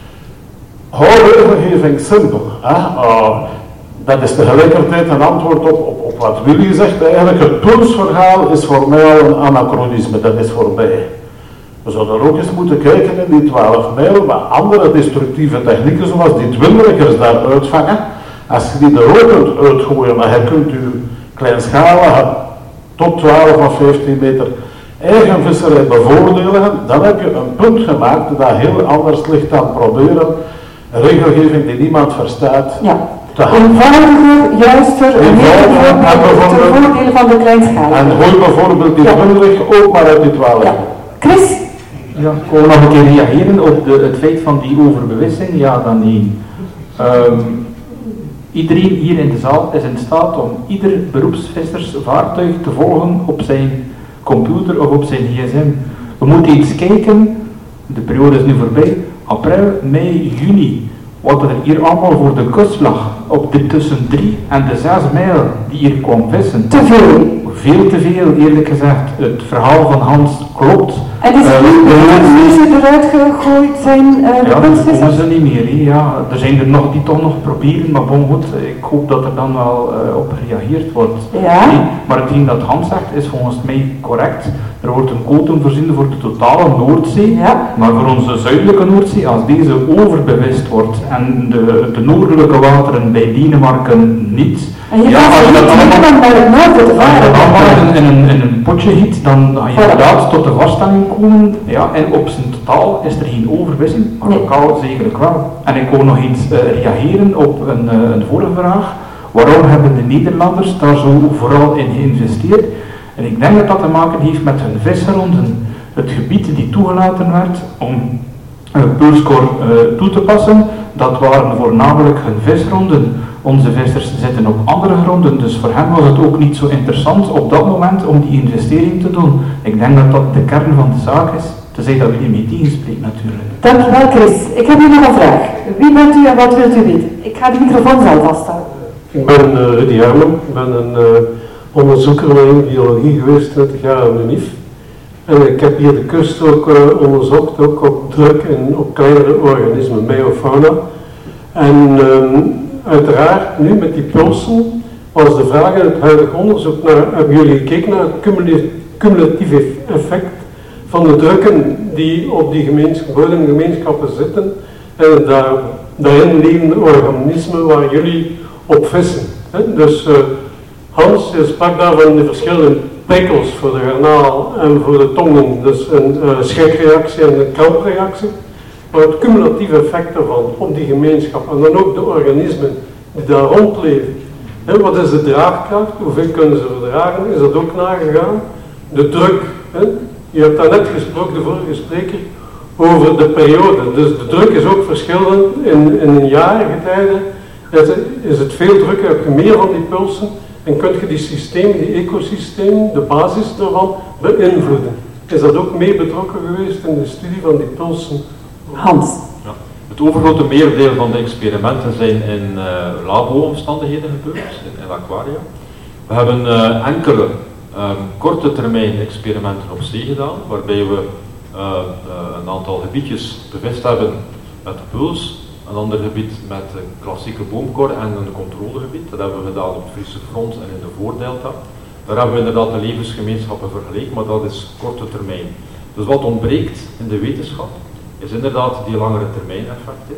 hou regelgeving simpel. Hè? Uh, dat is tegelijkertijd een antwoord op, op, op wat Willy zegt. Eigenlijk het pulsverhaal is voor mij al een anachronisme, dat is voorbij. We zouden ook eens moeten kijken in die twaalf mijl, wat andere destructieve technieken zoals die twinwerkers daar uitvangen. Als je die er ook kunt uitgooien, maar je kunt je kleinschalige tot twaalf of vijftien meter eigen visserij bevoordelen, dan heb je een punt gemaakt dat heel anders ligt dan proberen een regelgeving die niemand verstaat. Ja. Eenvoudiger, juister en meer voordelen van de kleinschalige. En gooi bijvoorbeeld die twintig ja. ook maar uit die twaalf. Ja. Chris? Ja, ik wil nog een keer reageren op de, het feit van die overbewissing. Ja, dan niet. Um, iedereen hier in de zaal is in staat om ieder beroepsvissersvaartuig te volgen op zijn computer of op zijn gsm. We moeten eens kijken, de periode is nu voorbij, april, mei, juni. Wat er hier allemaal voor de kust lag, op de tussen drie en de zes mijl die hier kwam vissen. Te veel. Veel te veel, eerlijk gezegd. Het verhaal van Hans klopt. En is het uh, niet wie ze eruit gegooid zijn, uh, de ja, kunstvissers? dat ze niet meer. He. Ja, er zijn er nog die toch nog proberen, maar bon goed, ik hoop dat er dan wel uh, op gereageerd wordt. Ja. Nee, maar hetgeen dat Hans zegt is volgens mij correct. Er wordt een quotum voorzien voor de totale Noordzee, ja. maar voor onze zuidelijke Noordzee, als deze overbewist wordt en de, de noordelijke wateren bij Denemarken niet. En je ja, gaat als je dat allemaal naar het noorden te varen. in een, in een potje giet, dan ga je inderdaad tot de vaststelling komen, ja, en op zijn totaal is er geen overwissing, maar nee. lokaal zekerlijk wel. En ik wil nog eens uh, reageren op een, uh, een vorige vraag. Waarom hebben de Nederlanders daar zo vooral in geïnvesteerd? En ik denk dat dat te maken heeft met hun visgronden. Het gebied die toegelaten werd om uh, Peulscor uh, toe te passen, dat waren voornamelijk hun visgronden. Onze vissers zitten op andere gronden, dus voor hen was het ook niet zo interessant op dat moment om die investering te doen. Ik denk dat dat de kern van de zaak is, tenzij dat u mee tegenspreekt natuurlijk. Dankjewel Chris. Ik heb hier nog een vraag. Wie bent u en wat wilt u weten? Ik ga de microfoon zelf vasthouden. Ik ben uh, Rudy Harmon, ik ben een uh, onderzoeker in biologie geweest, twintig jaar aan de U N I F. En ik heb hier de kust ook uh, onderzocht, ook op druk en op kleinere organismen, meiofauna. En um, uiteraard, nu met die pulsen, was de vraag in het huidige onderzoek naar, hebben jullie gekeken naar het cumulatief effect van de drukken die op die gemeenschap, bodemgemeenschappen zitten en daar, daarin levende organismen waar jullie op vissen. He? Dus uh, Hans, je sprak daar van de verschillende prikkels voor de garnaal en voor de tongen, dus een uh, schrikreactie en een krampreactie. Maar het cumulatieve effect daarvan op die gemeenschap en dan ook de organismen die daar rondleven. He, wat is de draagkracht? Hoeveel kunnen ze verdragen? Is dat ook nagegaan? De druk. He? Je hebt daarnet gesproken, de vorige spreker, over de periode. Dus de druk is ook verschillend in, in een jaargetijden. Is het, is het veel drukker, heb je meer van die pulsen en kun je die systemen, die ecosystemen, de basis daarvan beïnvloeden. Is dat ook mee betrokken geweest in de studie van die pulsen? Hans. Ja. Het overgrote merendeel van de experimenten zijn in uh, labo-omstandigheden gebeurd, in, in aquaria. We hebben uh, enkele um, korte termijn experimenten op zee gedaan, waarbij we uh, uh, een aantal gebiedjes bevist hebben met de puls, een ander gebied met een klassieke boomkor en een controlegebied. Dat hebben we gedaan op het Friese front en in de Voordelta. Daar hebben we inderdaad de levensgemeenschappen vergeleken, maar dat is korte termijn. Dus wat ontbreekt in de wetenschap is inderdaad die langere termijn effecten.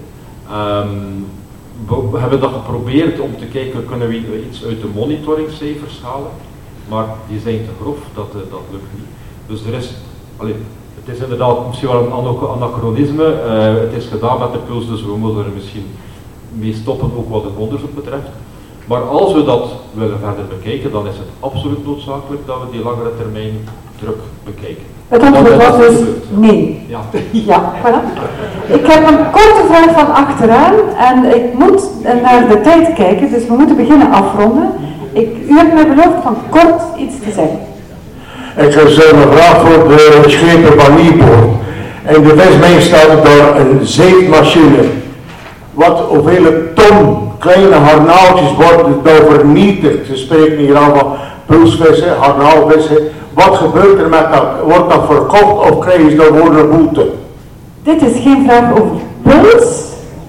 Um, we, we hebben dat geprobeerd om te kijken, kunnen we iets uit de monitoringcijfers halen, maar die zijn te grof, dat, dat lukt niet. Dus er is, allee, het is inderdaad misschien wel een anachronisme, uh, het is gedaan met de puls, dus we moeten er misschien mee stoppen, ook wat het onderzoek betreft. Maar als we dat willen verder bekijken, dan is het absoluut noodzakelijk dat we die langere termijn druk bekijken. Het antwoord was dus nee. Ja. Ja, voilà. Ik heb een korte vraag van achteraan en ik moet naar de tijd kijken, dus we moeten beginnen afronden. Ik, u hebt mij beloofd van kort iets te zeggen. Ik heb een vraag voor de schepen van Nieuwpoort. In de Westmijn staat daar een zeepmachine. Wat hoeveel ton kleine harnaaltjes worden daar vernietigd. Ze spreken hier allemaal pulsvissen, harnaalvissen. Wat gebeurt er met dat? Wordt dat verkocht of krijgen ze daarvoor een boete? Dit is geen vraag over puls.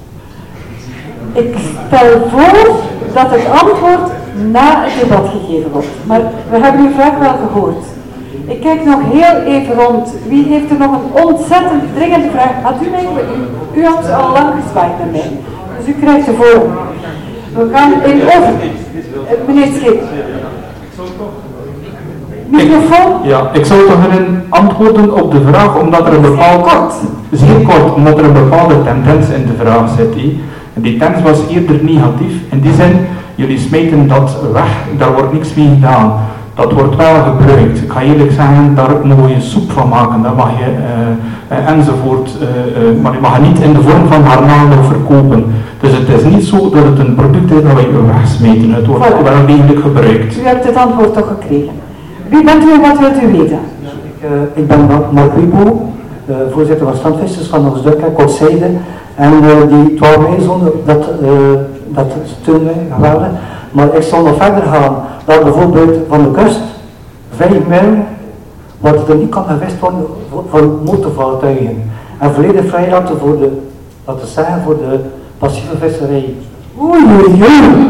Ik stel voor dat het antwoord na het debat gegeven wordt. Maar we hebben uw vraag wel gehoord. Ik kijk nog heel even rond. Wie heeft er nog een ontzettend dringende vraag? Had u mij? U, u had al lang gezwaaid naar mij. Dus u krijgt de voorrang. We gaan in over. Meneer Scheep. Microfoon? Ja, ik zou toch erin antwoorden op de vraag, omdat er een bepaalde... Kort. Zeer kort, omdat er een bepaalde tendens in de vraag zit. He. En die tendens was eerder negatief. In die zin, jullie smeten dat weg, daar wordt niks mee gedaan. Dat wordt wel gebruikt. Ik ga eerlijk zeggen, daar moet je soep van maken, dat mag je, uh, uh, enzovoort. Uh, uh, maar je mag het niet in de vorm van garnalen verkopen. Dus het is niet zo dat het een product is dat wij wegsmeten. Het wordt voilà. wel degelijk gebruikt. U hebt het antwoord toch gekregen. Wie bent u en wat wilt u weten? Ik, uh, ik ben Mark Wiebo, uh, voorzitter van Standvissers van Oostduk en Kortzijde. En uh, die twaalf mijlzone, dat, uh, dat steunen wij geweldig. Maar ik zal nog verder gaan, dat bijvoorbeeld van de kust, vijf mijl, wat er niet kan gevist worden voor, voor motorvaartuigen. En volledig vrij laten voor de, laten zeggen, voor de passieve visserij. Oei, oei, oei.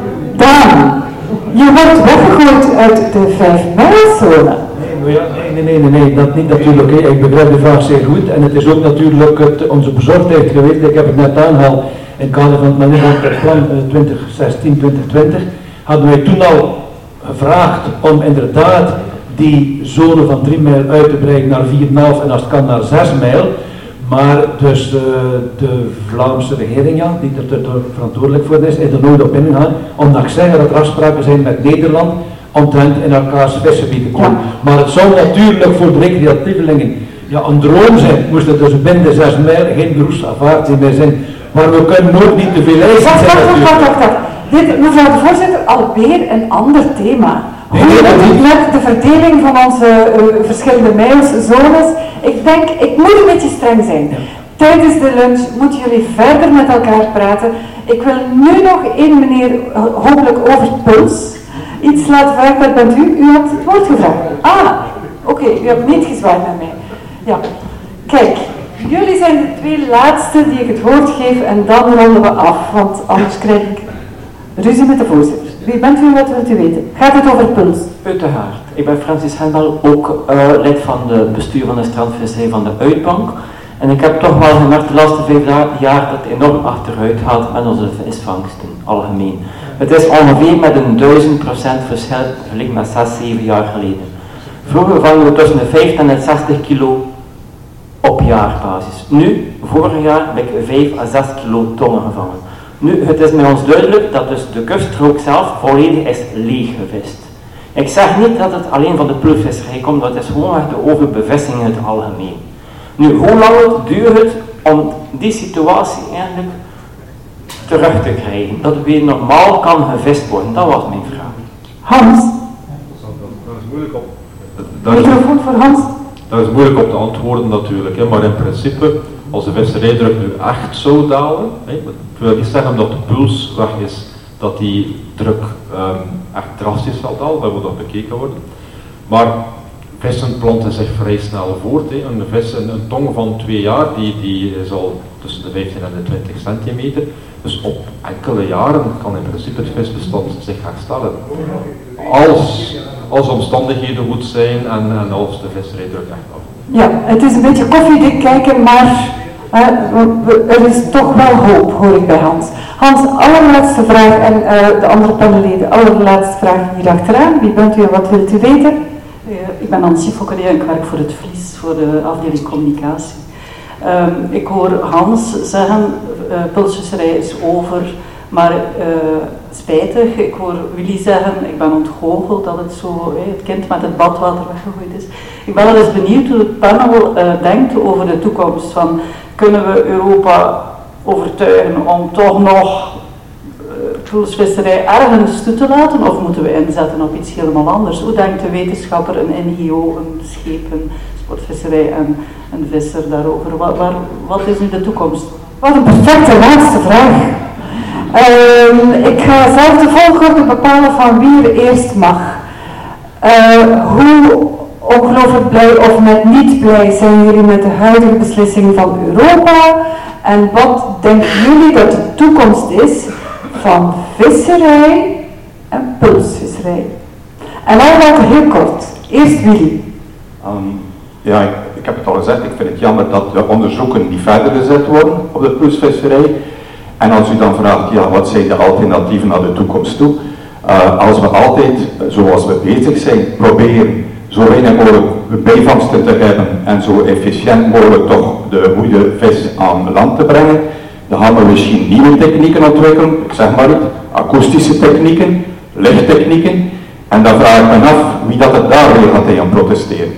Daan, je wordt weggegooid uit de vijf mijlzone. Nee, nee, nee, nee, nee, dat niet natuurlijk. Hè. Ik begrijp de vraag zeer goed en het is ook natuurlijk het, onze bezorgdheid geweest. Ik heb het net aangehaald in het kader van het managementplan twintig zestien twintig twintig. Hadden wij toen al gevraagd om inderdaad die zone van drie mijl uit te breiden naar vier komma vijf en als het kan naar zes mijl. Maar dus uh, de Vlaamse regering, ja, die er, er verantwoordelijk voor is, is er nooit op ingegaan, omdat ik zeg dat er afspraken zijn met Nederland omtrent in elkaars visgebieden komen. Ja. Maar het zou natuurlijk voor de recreatievelingen ja, een droom zijn, moest het dus binnen de zes mijl geen beroepsavaart meer zijn. Maar we kunnen ook niet te veel eisen wacht, zijn. Wacht, wacht, wacht, wacht. Dit, mevrouw de voorzitter, alweer een ander thema. Hoe zit het met de verdeling van onze uh, verschillende mijlszones? Ik denk, ik moet een beetje streng zijn. Ja. Tijdens de lunch moeten jullie verder met elkaar praten. Ik wil nu nog één meneer, uh, hopelijk over puls, iets laten vragen. Wat bent u? U had het woord gevraagd. Ah, oké, okay, u hebt niet gezwaaid naar mij. Ja, kijk. Jullie zijn de twee laatste die ik het woord geef en dan ronden we af, want anders krijg ik ruzie met de voorzitter. Wie bent u en wat wilt u weten? Gaat het over puls? Uiteraard. Ik ben Francis Hendel, ook uh, lid van het bestuur van de strandvisserij van de Uitbank. En ik heb toch wel gemerkt de laatste vijf jaar dat het enorm achteruit gaat met onze visvangsten, algemeen. Het is ongeveer met een duizend procent verschil vergeleken met zes, zeven jaar geleden. Vroeger vangen we tussen de vijftig en de zestig kilo op jaarbasis. Nu, vorig jaar, heb ik vijf à zes kilo tonnen gevangen. Nu, het is met ons duidelijk dat dus de kuststrook zelf volledig is leeggevist. Ik zeg niet dat het alleen van de pulvisserij komt, dat is gewoon de overbevissing in het algemeen. Nu, hoe lang duurt het om die situatie eigenlijk terug te krijgen? Dat het weer normaal kan gevist worden, dat was mijn vraag. Hans? Dat is moeilijk op. Microfoon voor Hans. Dat is moeilijk op te antwoorden natuurlijk, hè, maar in principe, als de visserijdruk nu echt zou dalen, hè, ik wil niet zeggen dat de puls weg is, dat die druk um, echt drastisch zal dalen, dat moet nog bekeken worden. Maar vissen planten zich vrij snel voort. Hè. Een vis, een, een tong van twee jaar, die, die is al tussen de vijftien en de twintig centimeter. Dus op enkele jaren kan in principe het visbestand zich herstellen. Als, als omstandigheden goed zijn en, en als de visserijdruk echt af. Ja, het is een beetje koffiedik kijken, maar uh, er is toch wel hoop, hoor ik bij Hans. Hans, allerlaatste vraag en uh, de andere panelleden, allerlaatste vraag hier achteraan. Wie bent u en wat wilt u weten? Uh, ik ben Nancy Fokkelier en ik werk voor het Vlies, voor de afdeling communicatie. Um, ik hoor Hans zeggen, uh, pulsvisserij is over, maar uh, spijtig. Ik hoor Willy zeggen, ik ben ontgoocheld dat het zo, hè, het kind met het badwater weggegooid is. Ik ben wel eens benieuwd hoe het panel uh, denkt over de toekomst. Van, kunnen we Europa overtuigen om toch nog pulsvisserij ergens toe te laten, of moeten we inzetten op iets helemaal anders? Hoe denkt de wetenschapper, een N G O, een scheep, een sportvisserij en een visser daarover? Wat, waar, wat is nu de toekomst? Wat een perfecte laatste vraag. Uh, ik ga zelf de volgorde bepalen van wie er eerst mag. Uh, hoe ongelooflijk blij of net niet blij zijn jullie met de huidige beslissing van Europa? En wat denken jullie dat de toekomst is van visserij en pulsvisserij? En dan gaat het heel kort. Eerst Willy. Um, ja, ik, ik heb het al gezegd, ik vind het jammer dat de onderzoeken niet verder gezet worden op de pulsvisserij. En als u dan vraagt, ja, wat zijn de alternatieven naar de toekomst toe? Uh, als we altijd, zoals we bezig zijn, proberen zo weinig mogelijk bijvangsten te hebben en zo efficiënt mogelijk toch de goede vis aan land te brengen, dan gaan we misschien nieuwe technieken ontwikkelen, ik zeg maar niet, akoestische technieken, lichttechnieken, en dan vraag ik me af wie dat het daar weer gaat tegen protesteren.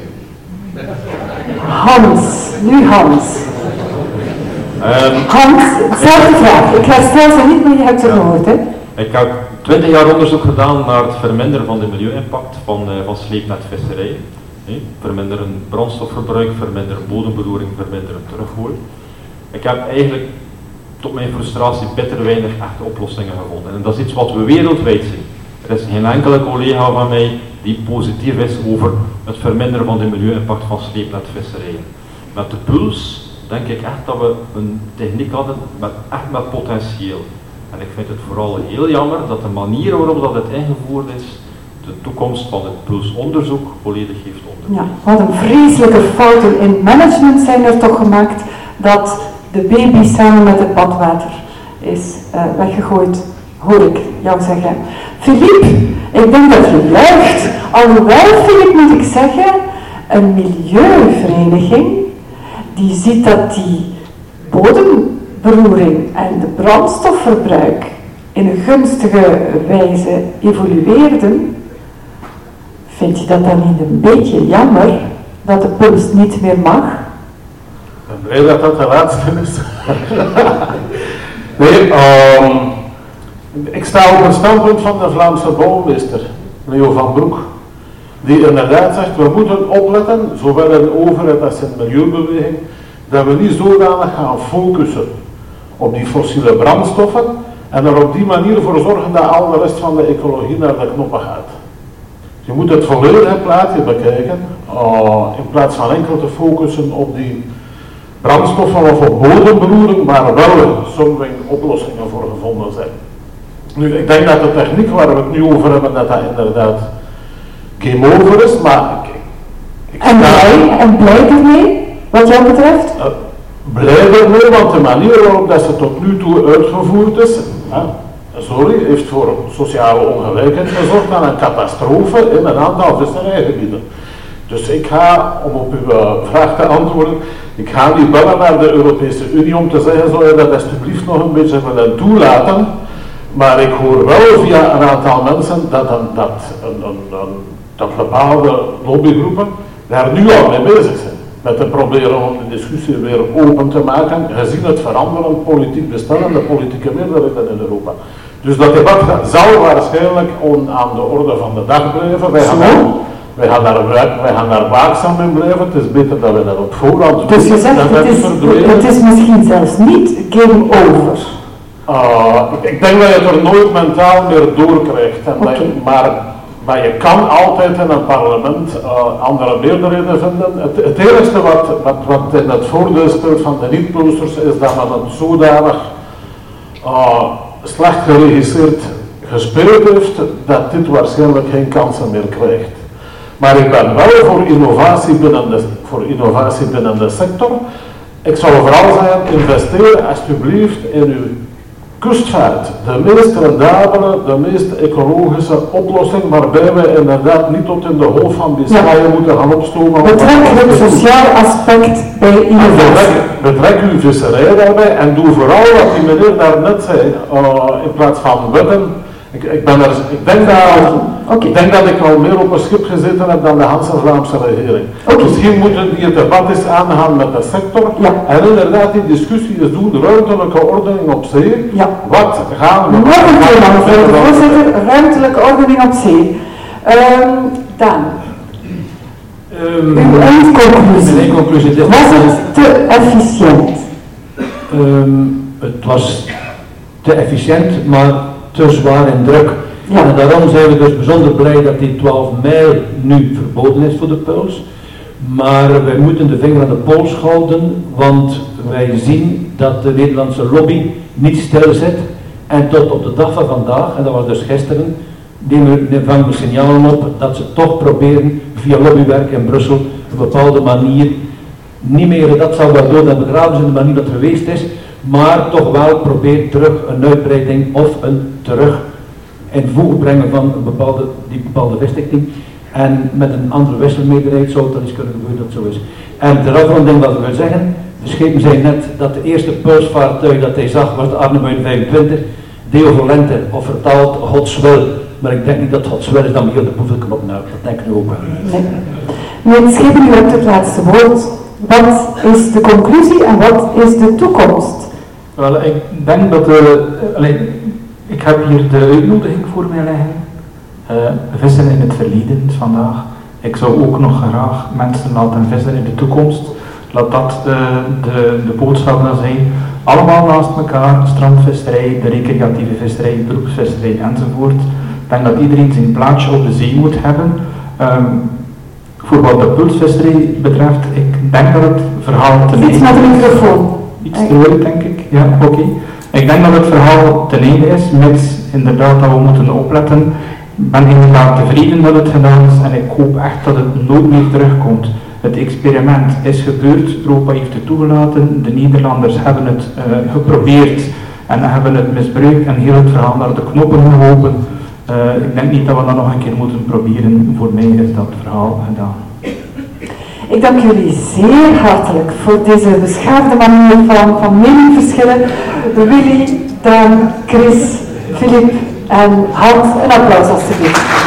Hans, nu Hans. Um, Hans, zelfde vraag. Ik herstel ze niet, maar je hebt ze ja. gehoord, hè? Ik heb twintig jaar onderzoek gedaan naar het verminderen van de milieu-impact van, uh, van sleepnetvisserij. Nee, verminderen brandstofverbruik, verminderen bodemberoering, verminderen teruggooi. Ik heb eigenlijk tot mijn frustratie bitter weinig echte oplossingen gevonden. En dat is iets wat we wereldwijd zien. Er is geen enkele collega van mij die positief is over het verminderen van de milieu-impact van sleepnetvisserij. Met de puls denk ik echt dat we een techniek hadden met, echt met potentieel. En ik vind het vooral heel jammer dat de manier waarop dat het ingevoerd is, de toekomst van het pulsonderzoek volledig heeft ondermijnd. Ja, wat een vreselijke fouten in management zijn er toch gemaakt dat de baby samen met het badwater is uh, weggegooid, hoor ik jou zeggen. Philippe, ik denk dat je juicht. Alhoewel, Philippe, moet ik zeggen, een milieuvereniging die ziet dat die bodemberoering en de brandstofverbruik in een gunstige wijze evolueerden, vind je dat dan niet een beetje jammer dat de puls niet meer mag? Ik ben blij dat dat de laatste is. Nee, um, ik sta op het standpunt van de Vlaamse bouwmeester, Leo van Broek, die inderdaad zegt, we moeten opletten, zowel in de overheid als in de milieubeweging, dat we niet zodanig gaan focussen op die fossiele brandstoffen en er op die manier voor zorgen dat al de rest van de ecologie naar de knoppen gaat. Je moet het volledige plaatje bekijken, uh, in plaats van enkel te focussen op die brandstoffen of op bodemberoering, maar wel sommige oplossingen voor gevonden zijn. Nu, ik denk dat de techniek waar we het nu over hebben, dat dat inderdaad game over is, maar ik, ik en blij, en blij ermee, wat jou betreft? Uh, blij ermee, want de manier waarop dat ze tot nu toe uitgevoerd is, uh, sorry, heeft voor sociale ongelijkheid gezorgd aan een catastrofe in een aantal visserijgebieden. Dus ik ga, om op uw uh, vraag te antwoorden, ik ga niet bellen naar de Europese Unie om te zeggen, zou je dat alsjeblieft nog een beetje willen toelaten, maar ik hoor wel via een aantal mensen dat, een, dat, een, een, een, dat bepaalde lobbygroepen daar nu al mee bezig zijn. Met te proberen om de discussie weer open te maken, gezien het veranderend politiek bestel en de politieke meerderheden in Europa. Dus dat debat zal waarschijnlijk on, aan de orde van de dag blijven. Wij gaan, daar, wij gaan, daar, wij gaan daar waakzaam in blijven. Het is beter dat we dat op voorhand doen. Dus je zegt, het is, het is misschien zelfs niet game over. Uh, ik, ik denk dat je het er nooit mentaal meer doorkrijgt. En okay. dat, maar... Maar je kan altijd in een parlement uh, andere meerderheden vinden. Het, het enige wat, wat, wat in het voordeel speelt van de niet-pulsers is dat men het zodanig uh, slecht geregisseerd gespeeld heeft, dat dit waarschijnlijk geen kansen meer krijgt. Maar ik ben wel voor innovatie binnen de, voor innovatie binnen de sector. Ik zou vooral zeggen, investeer alsjeblieft in uw kustvaart, de meest rendabele, de meest ecologische oplossing, waarbij we inderdaad niet tot in de golf van Biscayen ja. moeten gaan opstomen. Betrek het sociaal aspect bij innovatie. Betrek, betrek uw visserij daarbij en doe vooral wat die meneer daarnet zei, uh, in plaats van wetten, Ik, ik, ben er, ik, denk dat, okay. ik denk dat ik al meer op een schip gezeten heb dan de Hanse Vlaamse regering. Okay. Misschien moeten die het debat eens aangaan met de sector. Ja. En inderdaad die discussie is doen, ruimtelijke ordening op zee. Ja. Wat gaan we... Nog een thema, mevrouw de voorzitter, ruimtelijke ordening op zee. Um, Daan. Um, Uw eindconclusie. Mijn conclusie was het te efficiënt? Um, het was te efficiënt, maar te zwaar en druk. Ja. En daarom zijn we dus bijzonder blij dat die twaalf mijl nu verboden is voor de Puls. Maar wij moeten de vinger aan de pols houden, want wij zien dat de Nederlandse lobby niet stil zit. En tot op de dag van vandaag, en dat was dus gisteren, vangen we signalen op dat ze toch proberen via lobbywerk in Brussel op een bepaalde manier, niet meer dat zal wel dood en begraven zijn de manier dat het geweest is, maar toch wel probeert terug een uitbreiding of een terug in voegen brengen van een bepaalde, die bepaalde vestiging. En met een andere wisselmeerderheid zou het dan eens kunnen gebeuren dat zo is. En ter afronding wat we wil zeggen, de schepen zei net dat de eerste pulsvaartuig dat hij zag was de Arnhem vijfentwintig, Deo Volente, of vertaald Gods wil. Maar ik denk niet dat Gods wil is dan heel de boevenknop nou, dat denk ik nu ook wel. Nee. Meneer Schepen, u hebt het laatste woord. Wat is de conclusie en wat is de toekomst? Wel, ik denk dat de, alleen, ik heb hier de uitnodiging voor mij liggen. Uh, vissen in het verleden is vandaag. Ik zou ook nog graag mensen laten vissen in de toekomst. Laat dat uh, de, de boodschap dan zijn. Allemaal naast elkaar, strandvisserij, de recreatieve visserij, beroepsvisserij enzovoort. Ik denk dat iedereen zijn plaatsje op de zee moet hebben. Um, voor wat de pulsvisserij betreft, ik denk dat het verhaal ten Iets met de microfoon. Iets te horen, denk ik. Ja, oké. Okay. Ik denk dat het verhaal ten einde is, mits inderdaad dat we moeten opletten. Ik ben inderdaad tevreden dat het gedaan is en ik hoop echt dat het nooit meer terugkomt. Het experiment is gebeurd, Europa heeft het toegelaten, de Nederlanders hebben het uh, geprobeerd en hebben het misbruikt en heel het verhaal naar de knoppen geholpen. Uh, ik denk niet dat we dat nog een keer moeten proberen, voor mij is dat verhaal gedaan. Ik dank jullie zeer hartelijk voor deze beschaafde manier van, van meningsverschillen. Willy, Daan, Chris, Filip en Hans, een applaus alstublieft.